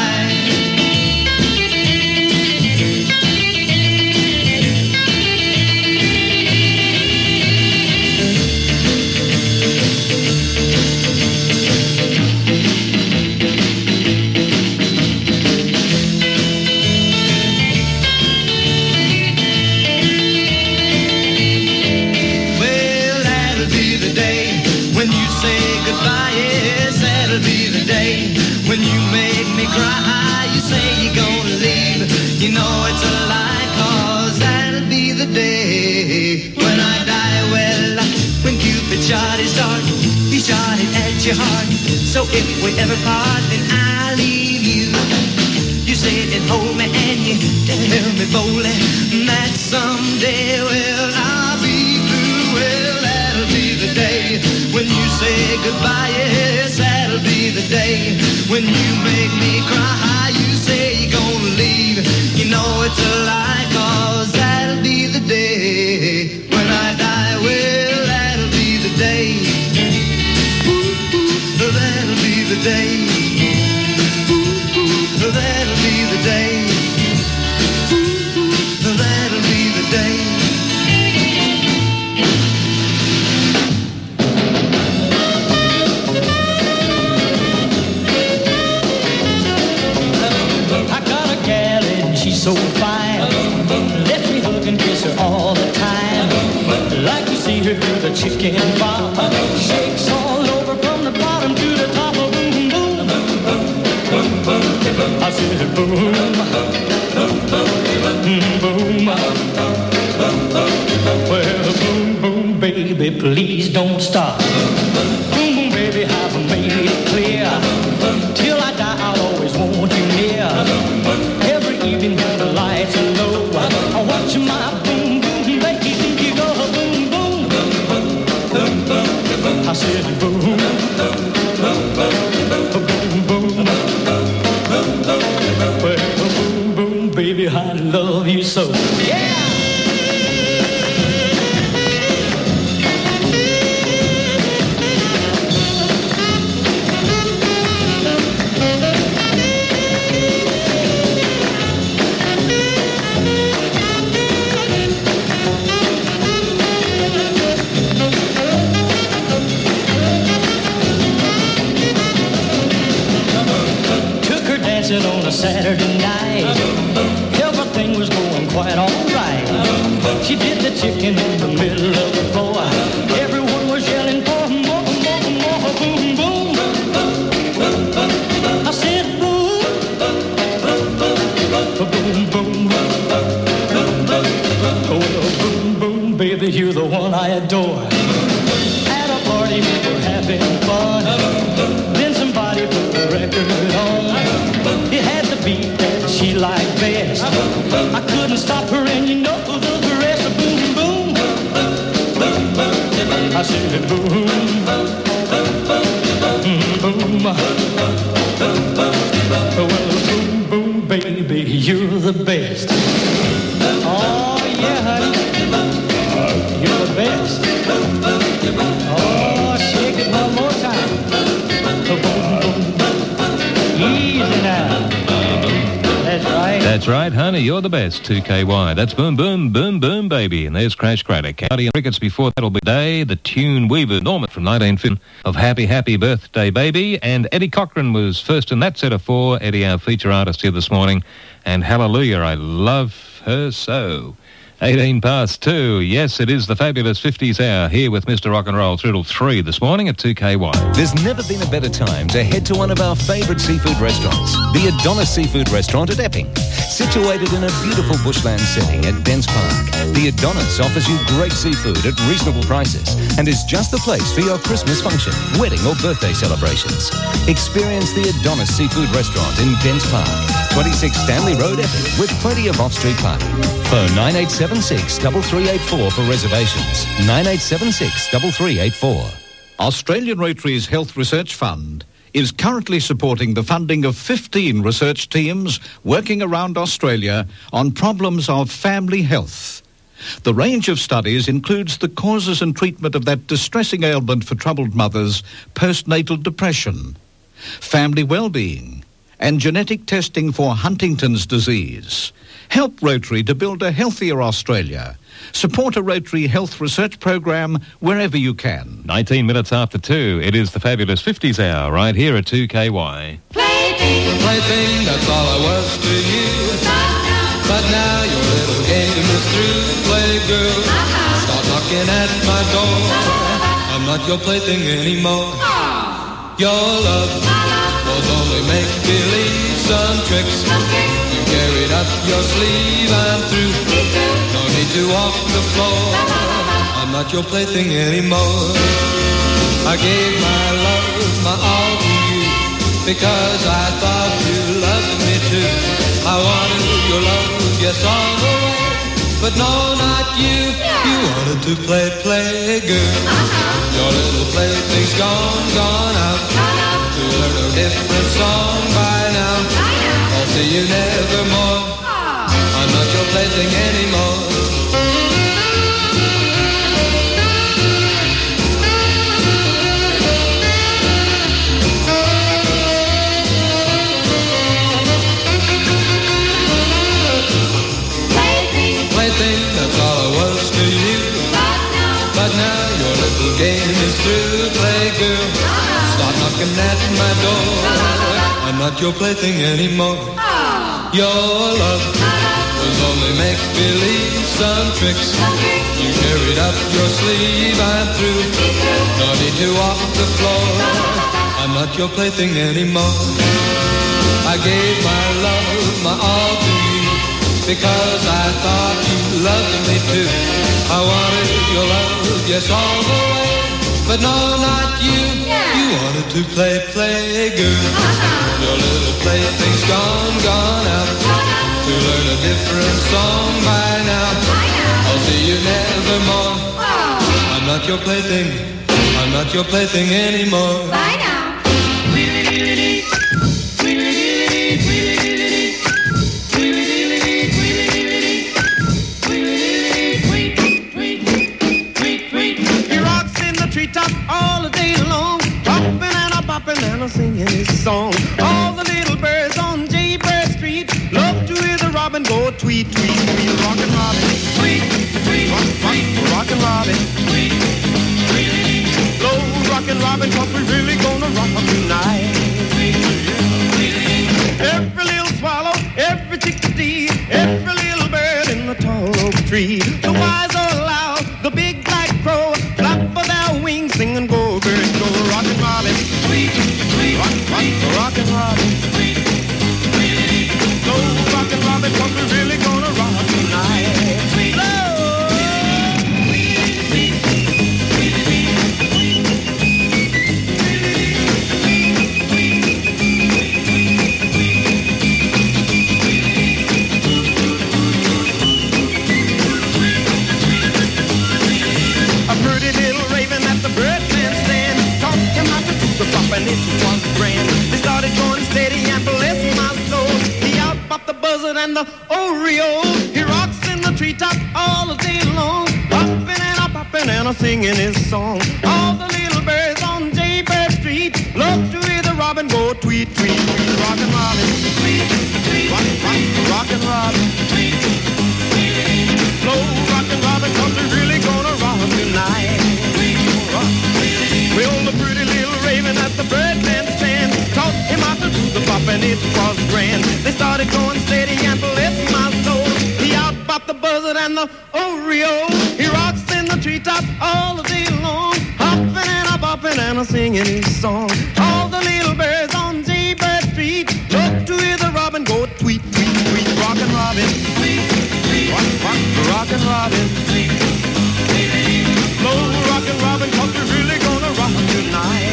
Well, that'll be the day when you say goodbye. Yes, that'll be the day when you make me cry. You say you're gonna leave. You know it's a lie, 'cause that'll be the day when I die. Well, when Cupid shot his dart, he shot it at your heart. So if we ever part, then I'll leave you. You sit and hold me and you tell me boldly that someday, well, I'll be blue. Well, that'll be the day when you say goodbye. Yes, that'll be the day when you make me cry. You say you're gonna leave. You know it's a lie, 'cause that'll be the day when I die. Well, that'll be the day. Ooh, that'll be the day. Ooh, that'll be the day. Ooh, that'll be the day. I got a gal and she's so fine. Let me hug and kiss her all the time. Like you see her do the chicken pop. Shakes all over from the bottom to the top of boom boom. I said boom, boom. Well, boom boom baby, please don't stop. Boom boom baby, I've made it clear. Till I die, I'll always want you near. Every evening when the lights are low, I watch my boom boom baby, you go boom boom. I said boom, boom boom. Well, boom boom baby, I love you so. Yeah. On a Saturday night, everything was going quite all right. She did the chicken in the middle of the floor. Everyone was yelling for more, more, more, boom, boom. I said boom, boom, boom. Oh, boom, boom, baby, you're the one I adore. At a party we were having fun. Then somebody put the record on. It had the beat that she liked best. I couldn't stop her, and you know the rest. Boom, boom. I said boom, boom. Well, boom, boom, baby, you're the best. Oh, That's right, honey, you're the best, 2KY. That's Boom, Boom, Boom, Boom, Baby. And there's Crash Craddock. County and Crickets before that'll be Day, the tune Weaver Norman from 1950 of Happy, Happy Birthday, Baby. And Eddie Cochran was first in that set of four. Eddie, our feature artist here this morning. And Hallelujah, I love her so. 18 past 2. Yes, it is the fabulous 50s hour here with Mr. Rock and Roll through till 3 this morning at 2KY. There's never been a better time to head to one of our favourite seafood restaurants, the Adonis Seafood Restaurant at Epping. Situated in a beautiful bushland setting at Dents Park, the Adonis offers you great seafood at reasonable prices and is just the place for your Christmas function, wedding or birthday celebrations. Experience the Adonis Seafood Restaurant in Dents Park, 26 Stanley Road, Epping, with plenty of off-street parking. Phone 9876-3384 for reservations. 9876-3384. Australian Rotary's Health Research Fund is currently supporting the funding of 15 research teams working around Australia on problems of family health. The range of studies includes the causes and treatment of that distressing ailment for troubled mothers, postnatal depression, family well-being, and genetic testing for Huntington's disease. Help Rotary to build a healthier Australia. Support a Rotary Health Research Program wherever you can. 19 minutes after 2. It is the fabulous 50s hour right here at 2KY. Plaything, that's all I was to you. But now your little game is through. Play girl, stop knocking at my door. I'm not your plaything anymore. Your love was only make-believe, some tricks you carried up your sleeve. I'm through, no need to walk the floor. I'm not your plaything anymore. I gave my love, my all to you, because I thought you loved me too. I wanted your love, yes, all the way, but no, not you. You wanted to play girl. Your little plaything's gone out. To learn a different song by now. I'll see you nevermore. I'm not your plaything anymore. Plaything, that's all I was to you. But now your little game is through. Play girl, stop knocking at my door. I'm not your plaything anymore. Your love was only make-believe, some tricks you carried up your sleeve. I'm through, no need to walk the floor. I'm not your plaything anymore. I gave my love, my all to you, because I thought you loved me too. I wanted your love, yes, all the way, but no, not you. You wanted to play girl. Your little plaything's gone out. To learn a different song by now. I'll see you nevermore. I'm not your plaything. I'm not your plaything anymore. Bye now. Treetop all the day long, popping and a popping and a singing his song. All the little birds on Jaybird Street love to hear the robin go tweet, tweet, tweet. Rockin' Robin, tweet, tweet, rockin' Robin, tweet, tweet. Blow rockin' Robin, 'cause we really gonna rock 'em tonight. Every little swallow, every chickadee, every little bird in the tall oak tree. The wise or loud, the big black crow, flap of their wings, sing and go, birds go. Rockin' Robin, tweet, tweet, rockin' Robin, tweet, tweet. Go rockin' Robin, 'cause we're really gonna rock tonight. And it was grand. They started going steady and bless my soul. He out popped the buzzard and the Oreo. He rocks in the treetop all the day long, popping and a singing his song. All the little birds on Jaybird Street love to hear the robin go tweet, tweet, tweet. Rockin' Robin, tweet, tweet, rock, Rockin' Robin. Slow rockin' Robin, 'cause we're really gonna rock tonight. Well, the pretty little raven at the Birdman stand taught him how to do the bop, and it was grand. They started going steady and bless my soul. He out-bopped the buzzard and the Oreo. He rocks in the treetop all the day long, hopping and a-bopping and a-singing his song. All the little birds on Jaybird Street look to hear the robin go tweet, tweet, tweet. Rockin' Robin, rock, rock, rockin' Robin. Slow rockin' Robin, 'cause we're really gonna rock tonight.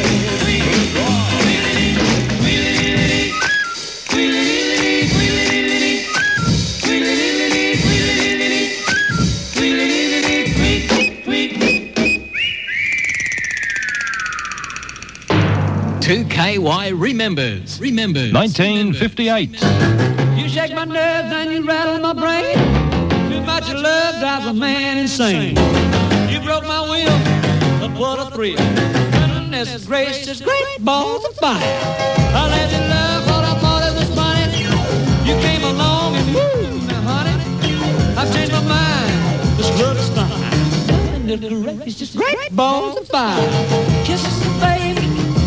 Two KY remembers. 1958. You shake my nerves and you rattle my brain. Too much love drives a man insane. You broke my will, but what a thrill. Goodness gracious, great balls of fire. I let you love what I thought it was funny. You came along and woo, now honey, I've changed my mind. This love is fine. Goodness gracious, great balls of fire. Kisses, baby.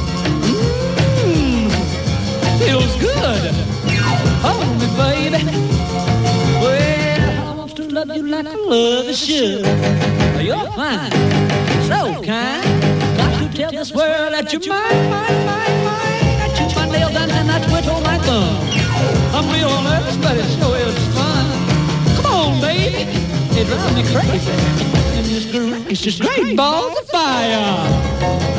Feels good. Hold me, baby. Well, I want to love you like I love you should. You're fine, so kind. Got to tell this world that you're mine, mine, mine, mine. I chew my nails down and I twiddle my thumb. I'm real nervous, but it sure is fun. Come on, baby. It drives me crazy. And it's just great balls of fire.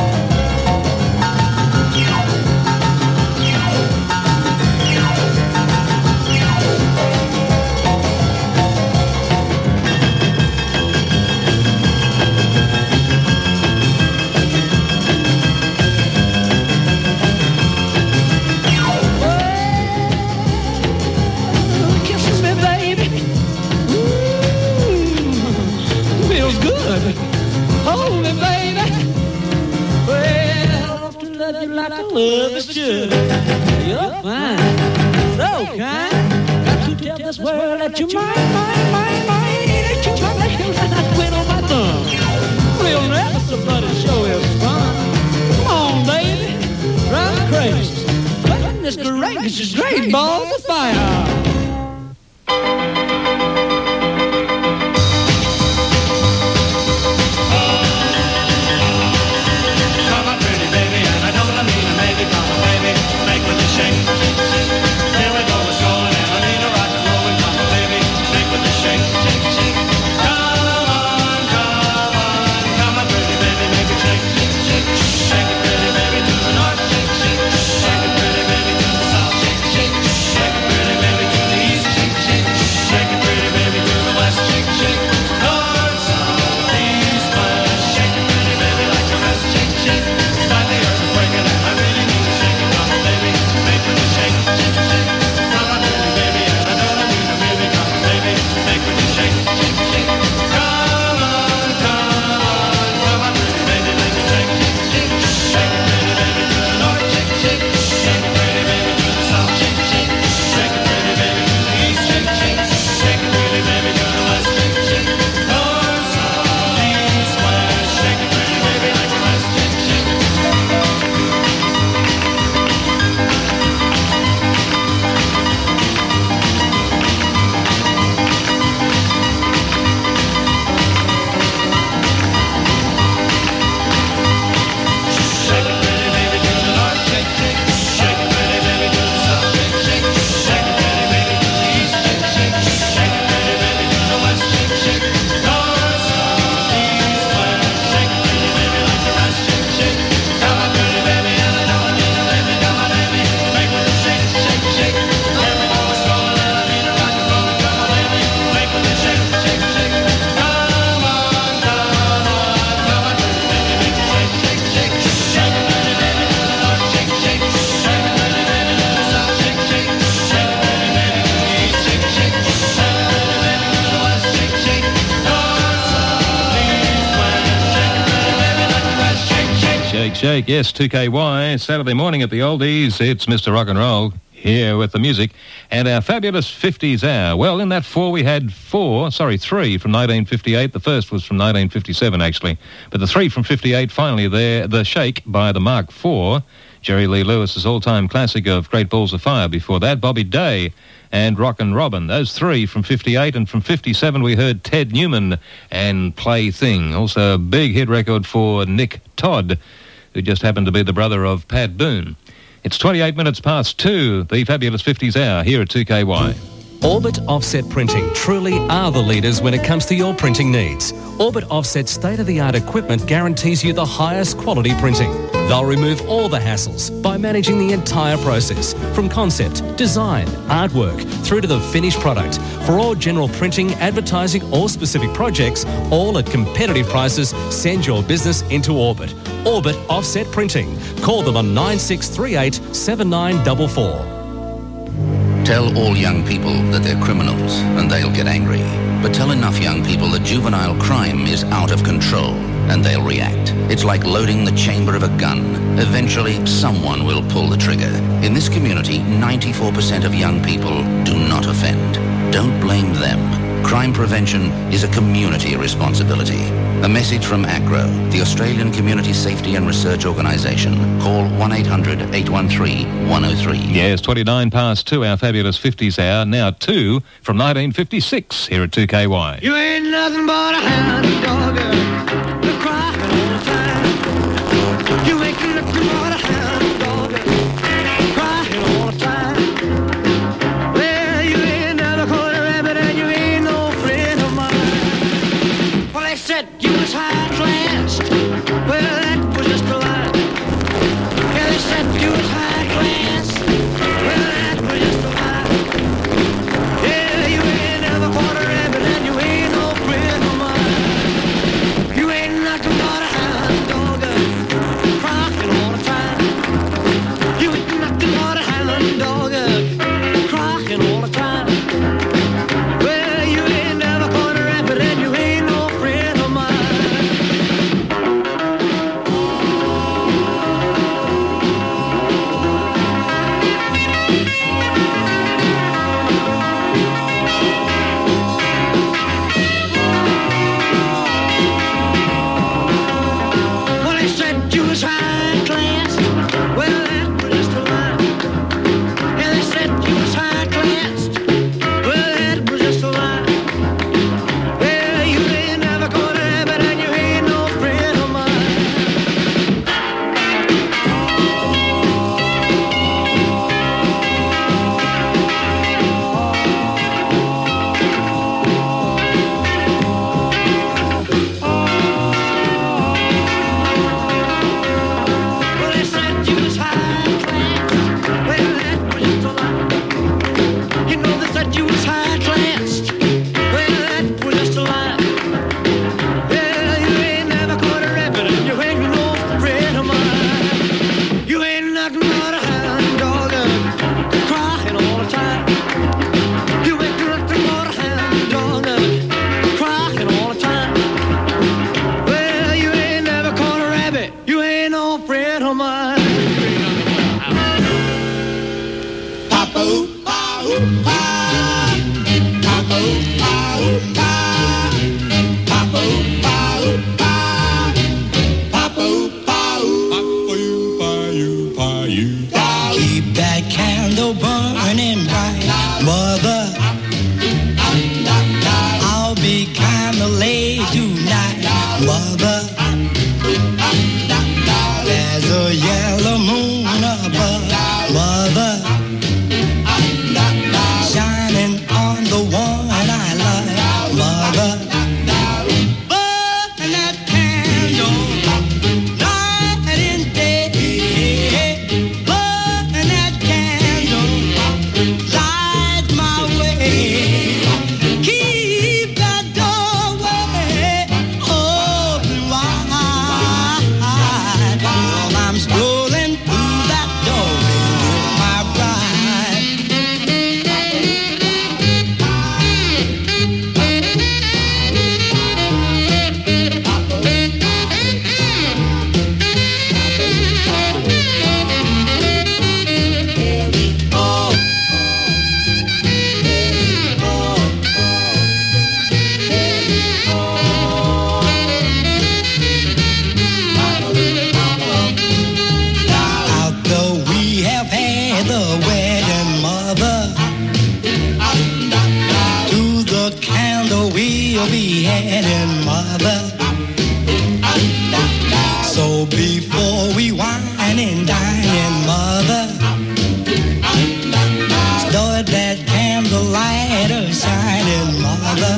Hold me, baby. Well, I want to love you like I love you should. You're fine, so kind. Got to tell this world that you're mine, mine, mine, mine. That you my nails and I quit on my thumb. Real nervous, but it sure is fun. Come on, baby, drive me crazy. Goodness gracious, great balls of fire. Shake, yes, 2KY, Saturday morning at the Oldies. It's Mr. Rock and Roll here with the music. And our fabulous 50s hour. Well, in that we had three from 1958. The first was from 1957, actually. But the three from 58, finally there, The Shake by the Mark IV, Jerry Lee Lewis's all-time classic of Great Balls of Fire. Before that, Bobby Day and Rockin' Robin. Those three from 58, and from 57 we heard Ted Newman and Plaything. Also a big hit record for Nick Todd, who just happened to be the brother of Pat Boone. It's 28 minutes past 2, the fabulous 50s hour here at 2KY. Orbit Offset Printing truly are the leaders when it comes to your printing needs. Orbit Offset's state-of-the-art equipment guarantees you the highest quality printing. They'll remove all the hassles by managing the entire process, from concept, design, artwork, through to the finished product. For all general printing, advertising or specific projects, all at competitive prices, send your business into Orbit. Orbit Offset Printing. Call them on 9638 7944. Tell all young people that they're criminals and they'll get angry. But tell enough young people that juvenile crime is out of control and they'll react. It's like loading the chamber of a gun. Eventually, someone will pull the trigger. In this community, 94% of young people do not offend. Don't blame them. Crime prevention is a community responsibility. A message from ACRO, the Australian Community Safety and Research Organisation. Call 1-800-813-103. Yes, 29 past 2, our fabulous 50s hour. Now 2 from 1956 here at 2KY. You ain't nothing but a hound dog, you cry all the time. You ain't nothing but a hound dog, crying all the time. Well, you ain't never caught a rabbit and you ain't no friend of mine. Well, they said you was high class. Well, that was just a lie. Yeah, they said you was high class. Well, that was just a lie. Yeah, you ain't never caught a rabbit and you ain't no friend of mine. You ain't nothing but a hound dog, crying all the time. You ain't nothing but a hound dog, crying all the time. Well, you ain't never caught a rabbit and you ain't no friend of mine. Well, they said you was high class. Well, that was just a lie. Yeah, they said you was high class. Well, that was just a lie. Well, you ain't never caught a rabbit and you ain't no friend of mine. Well, they said you was high class. Well, that was just a lie. You know they said you was high class. Well, that was just a lie. Well, you ain't never caught a rabbit and you ain't no friend of mine. You ain't nothing but a hound dog, crying all the time. You ain't nothing but a hound dog, crying all the time. Well, you ain't never caught a rabbit. You ain't no friend of mine. Pop-o, pa-o-pa. Pop-o, pa-o-pa. Pop-o, pa-o-pa. Pop-o, pa-o. Keep that candle burning bright, mother. I'll be kinda late tonight, mother. There's a yellow moon above, mother, shining on the one I love, and dying mother. Lord, that candlelight of shining mother.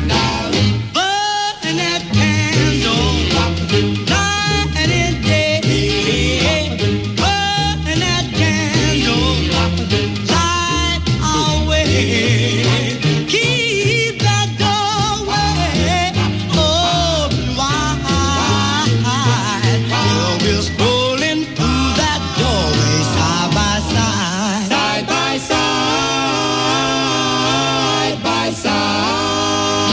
Burn that candle night and day. Burn that candle light away. Keep that doorway open wide. We'll strolling through that doorway side by side. Side by side by side.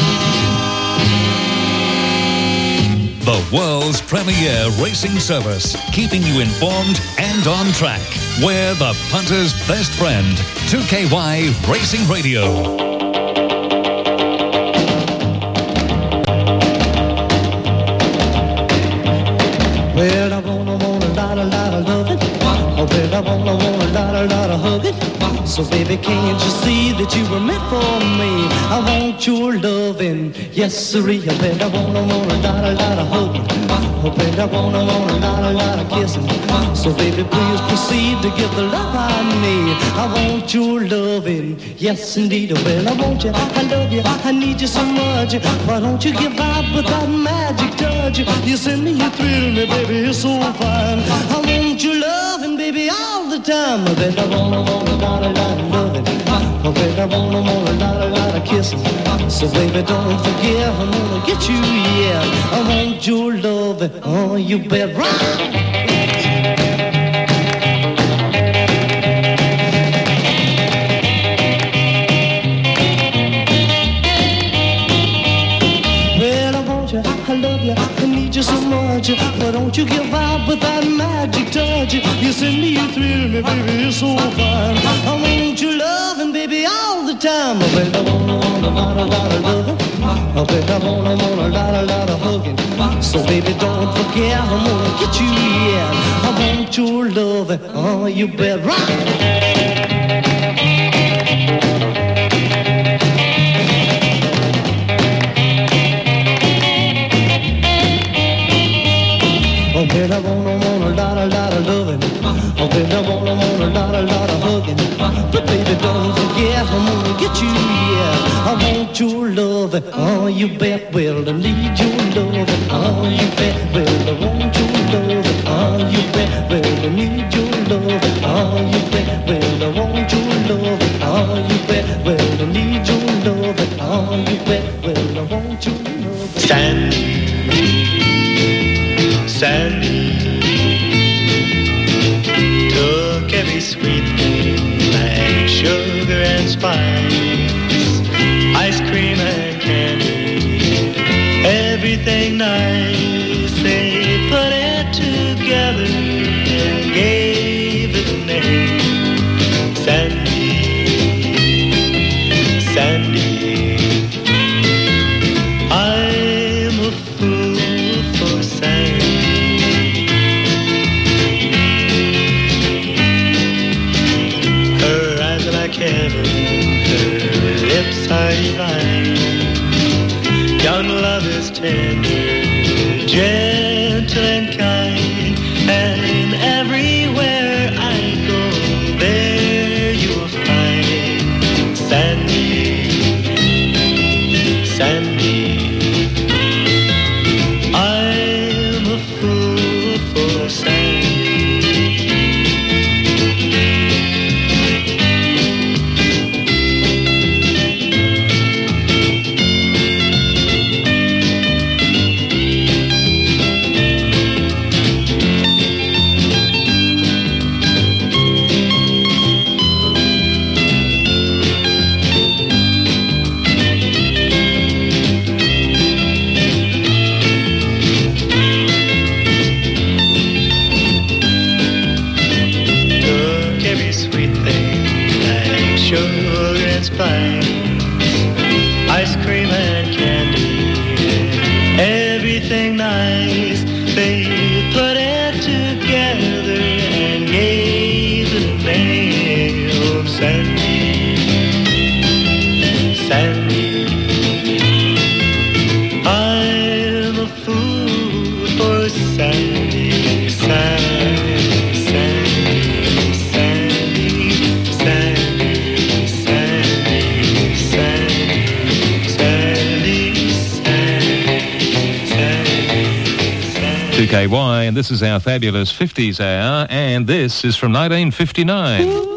The world's premier racing service, keeping you informed and on track. We're the punter's best friend. 2KY Racing Radio. Well, I want a lot of loving. Oh, well, I want a lot of hugging. So, baby, can't you see that you were meant for me? I want your loving, yes, sirree. Oh, well, I want a lot of hugging. Oh, well, I want a lot of kissing. So, baby, please proceed to give the love I need. I want your loving, yes, indeed. Oh, well, I want you, I love you, I need you so much. Why don't you give out with that magic touch? You send me, you thrill me, baby, it's so fine. I want your loving, baby, all the time. I bet I want a lot of loving. I bet I want a lot of kissing. So baby, don't forget, I'm gonna get you, yeah. I want your loving, oh, you bet right. I love you, I need you so much. Why don't you give out with that magic touch? You send me, you thrill me, baby, it's so fine. I want your loving, baby, all the time. I bet I want a lot of loving. I bet I want a lot of hugging. So baby, don't forget, I'm gonna get you, yeah. I want your loving, oh, you bet right. Oh, baby, I want a lot of loving. Oh, baby, I want a lot of hugging. But baby, don't forget, I'm gonna get you, yeah. I want your loving, oh, you bet. Well, I need your loving, oh, you bet. Well, I want your loving, oh, you bet. Well, I need your loving, oh, you bet. Well, I want your loving, oh, you bet. Well, I need your loving, oh, you bet. Well, I want your loving. Sandy took every sweet thing like sugar and spice, ice cream and candy, everything nice. They put it together and gave it a name. Sandy, Sandy. I'm a fool for Sandy. Heaven, her lips are divine. Young love is tender, gentle and kind, and everywhere I go, there you will find Sandy, Sandy. I'm a fool for Sandy. Ice cream and candy, everything nice. They put it together and gave it a name. Sandy, Sandy. I'm a fool for Sandy, Sandy, Sandy. 2KY, and this is our fabulous 50s hour, and this is from 1959.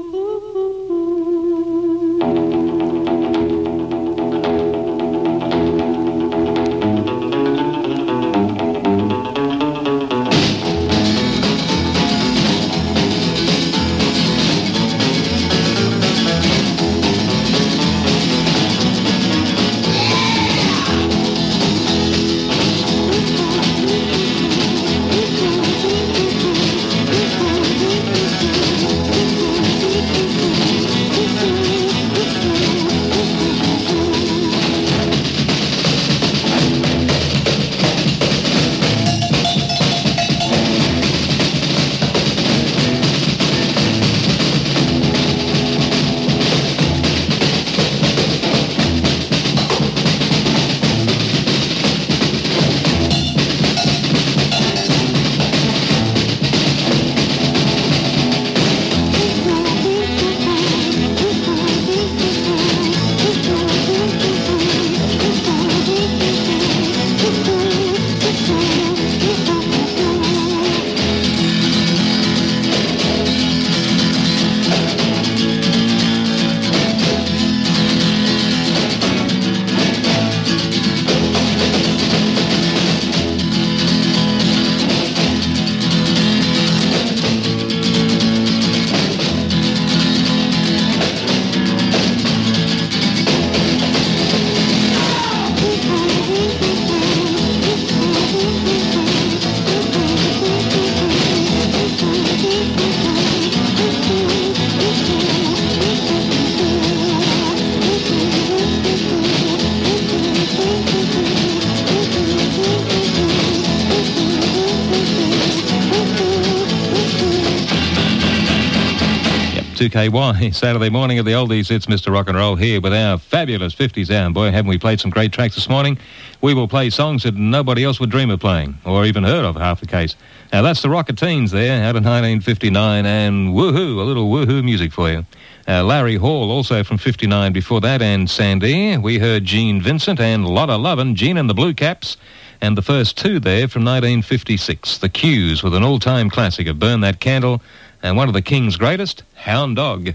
KY, Saturday morning of the oldies. It's Mr. Rock and Roll here with our fabulous 50s hour. And boy, haven't we played some great tracks this morning. We will play songs that nobody else would dream of playing, or even heard of, half the case. Now, that's the Rocketeens there, out of 1959, and woohoo, a little woohoo music for you. Larry Hall, also from 59 before that, and Sandy. We heard Gene Vincent and Lotta Lovin', Gene and the Blue Caps. And the first two there from 1956, The Q's, with an all-time classic of Burn That Candle, and one of the King's greatest, Hound Dog,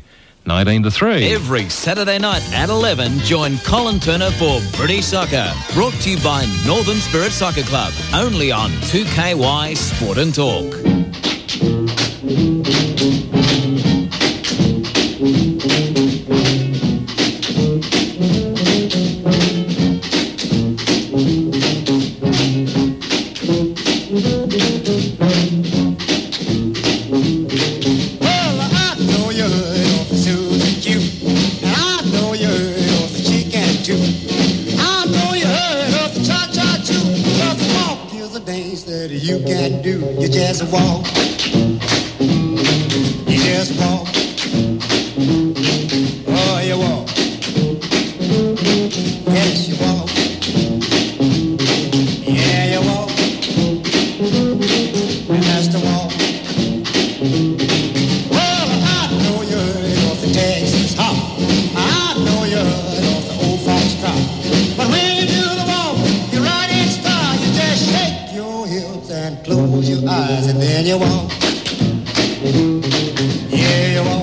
19-3. Every Saturday night at 11, join Colin Turner for British Soccer. Brought to you by Northern Spirit Soccer Club. Only on 2KY Sport and Talk. You can't do, you just walk. You just walk. Oh, you walk. Yes, you walk. Yeah, you walk. And that's the walk. Well, I know you heard of the Texas hop. I know you heard of the old fox trot. But when you do the walk, you're right in style. You just shake your hips and close your eyes, and then you walk. Yeah, you walk.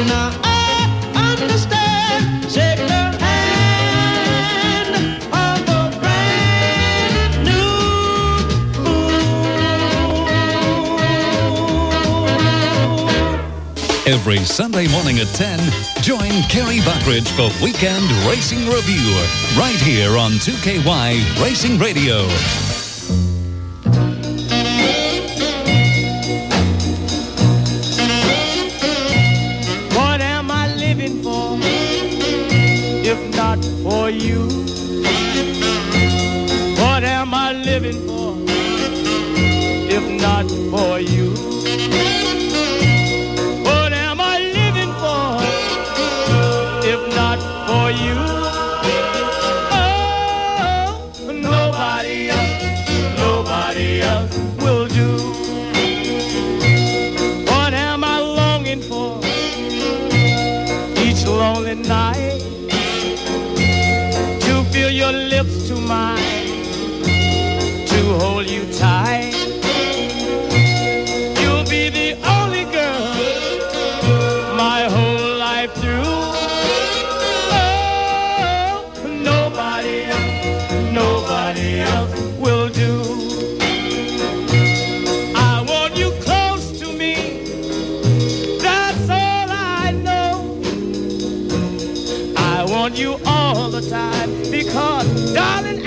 Now I understand. Shake the hand of a brand new fool. Every Sunday morning at 10, join Kerry Buckridge for Weekend Racing Review, right here on 2KY Racing Radio. What am I living for, if not for you? What am I living for, if not for you? What am I living for, if not for you? Oh, nobody else will do. What am I longing for each lonely night? To feel your lips to mine, to hold you tight. You'll be the only girl my whole life through. Oh, nobody else will do. I want you close to me, that's all I know. I want you all the time, because, darling,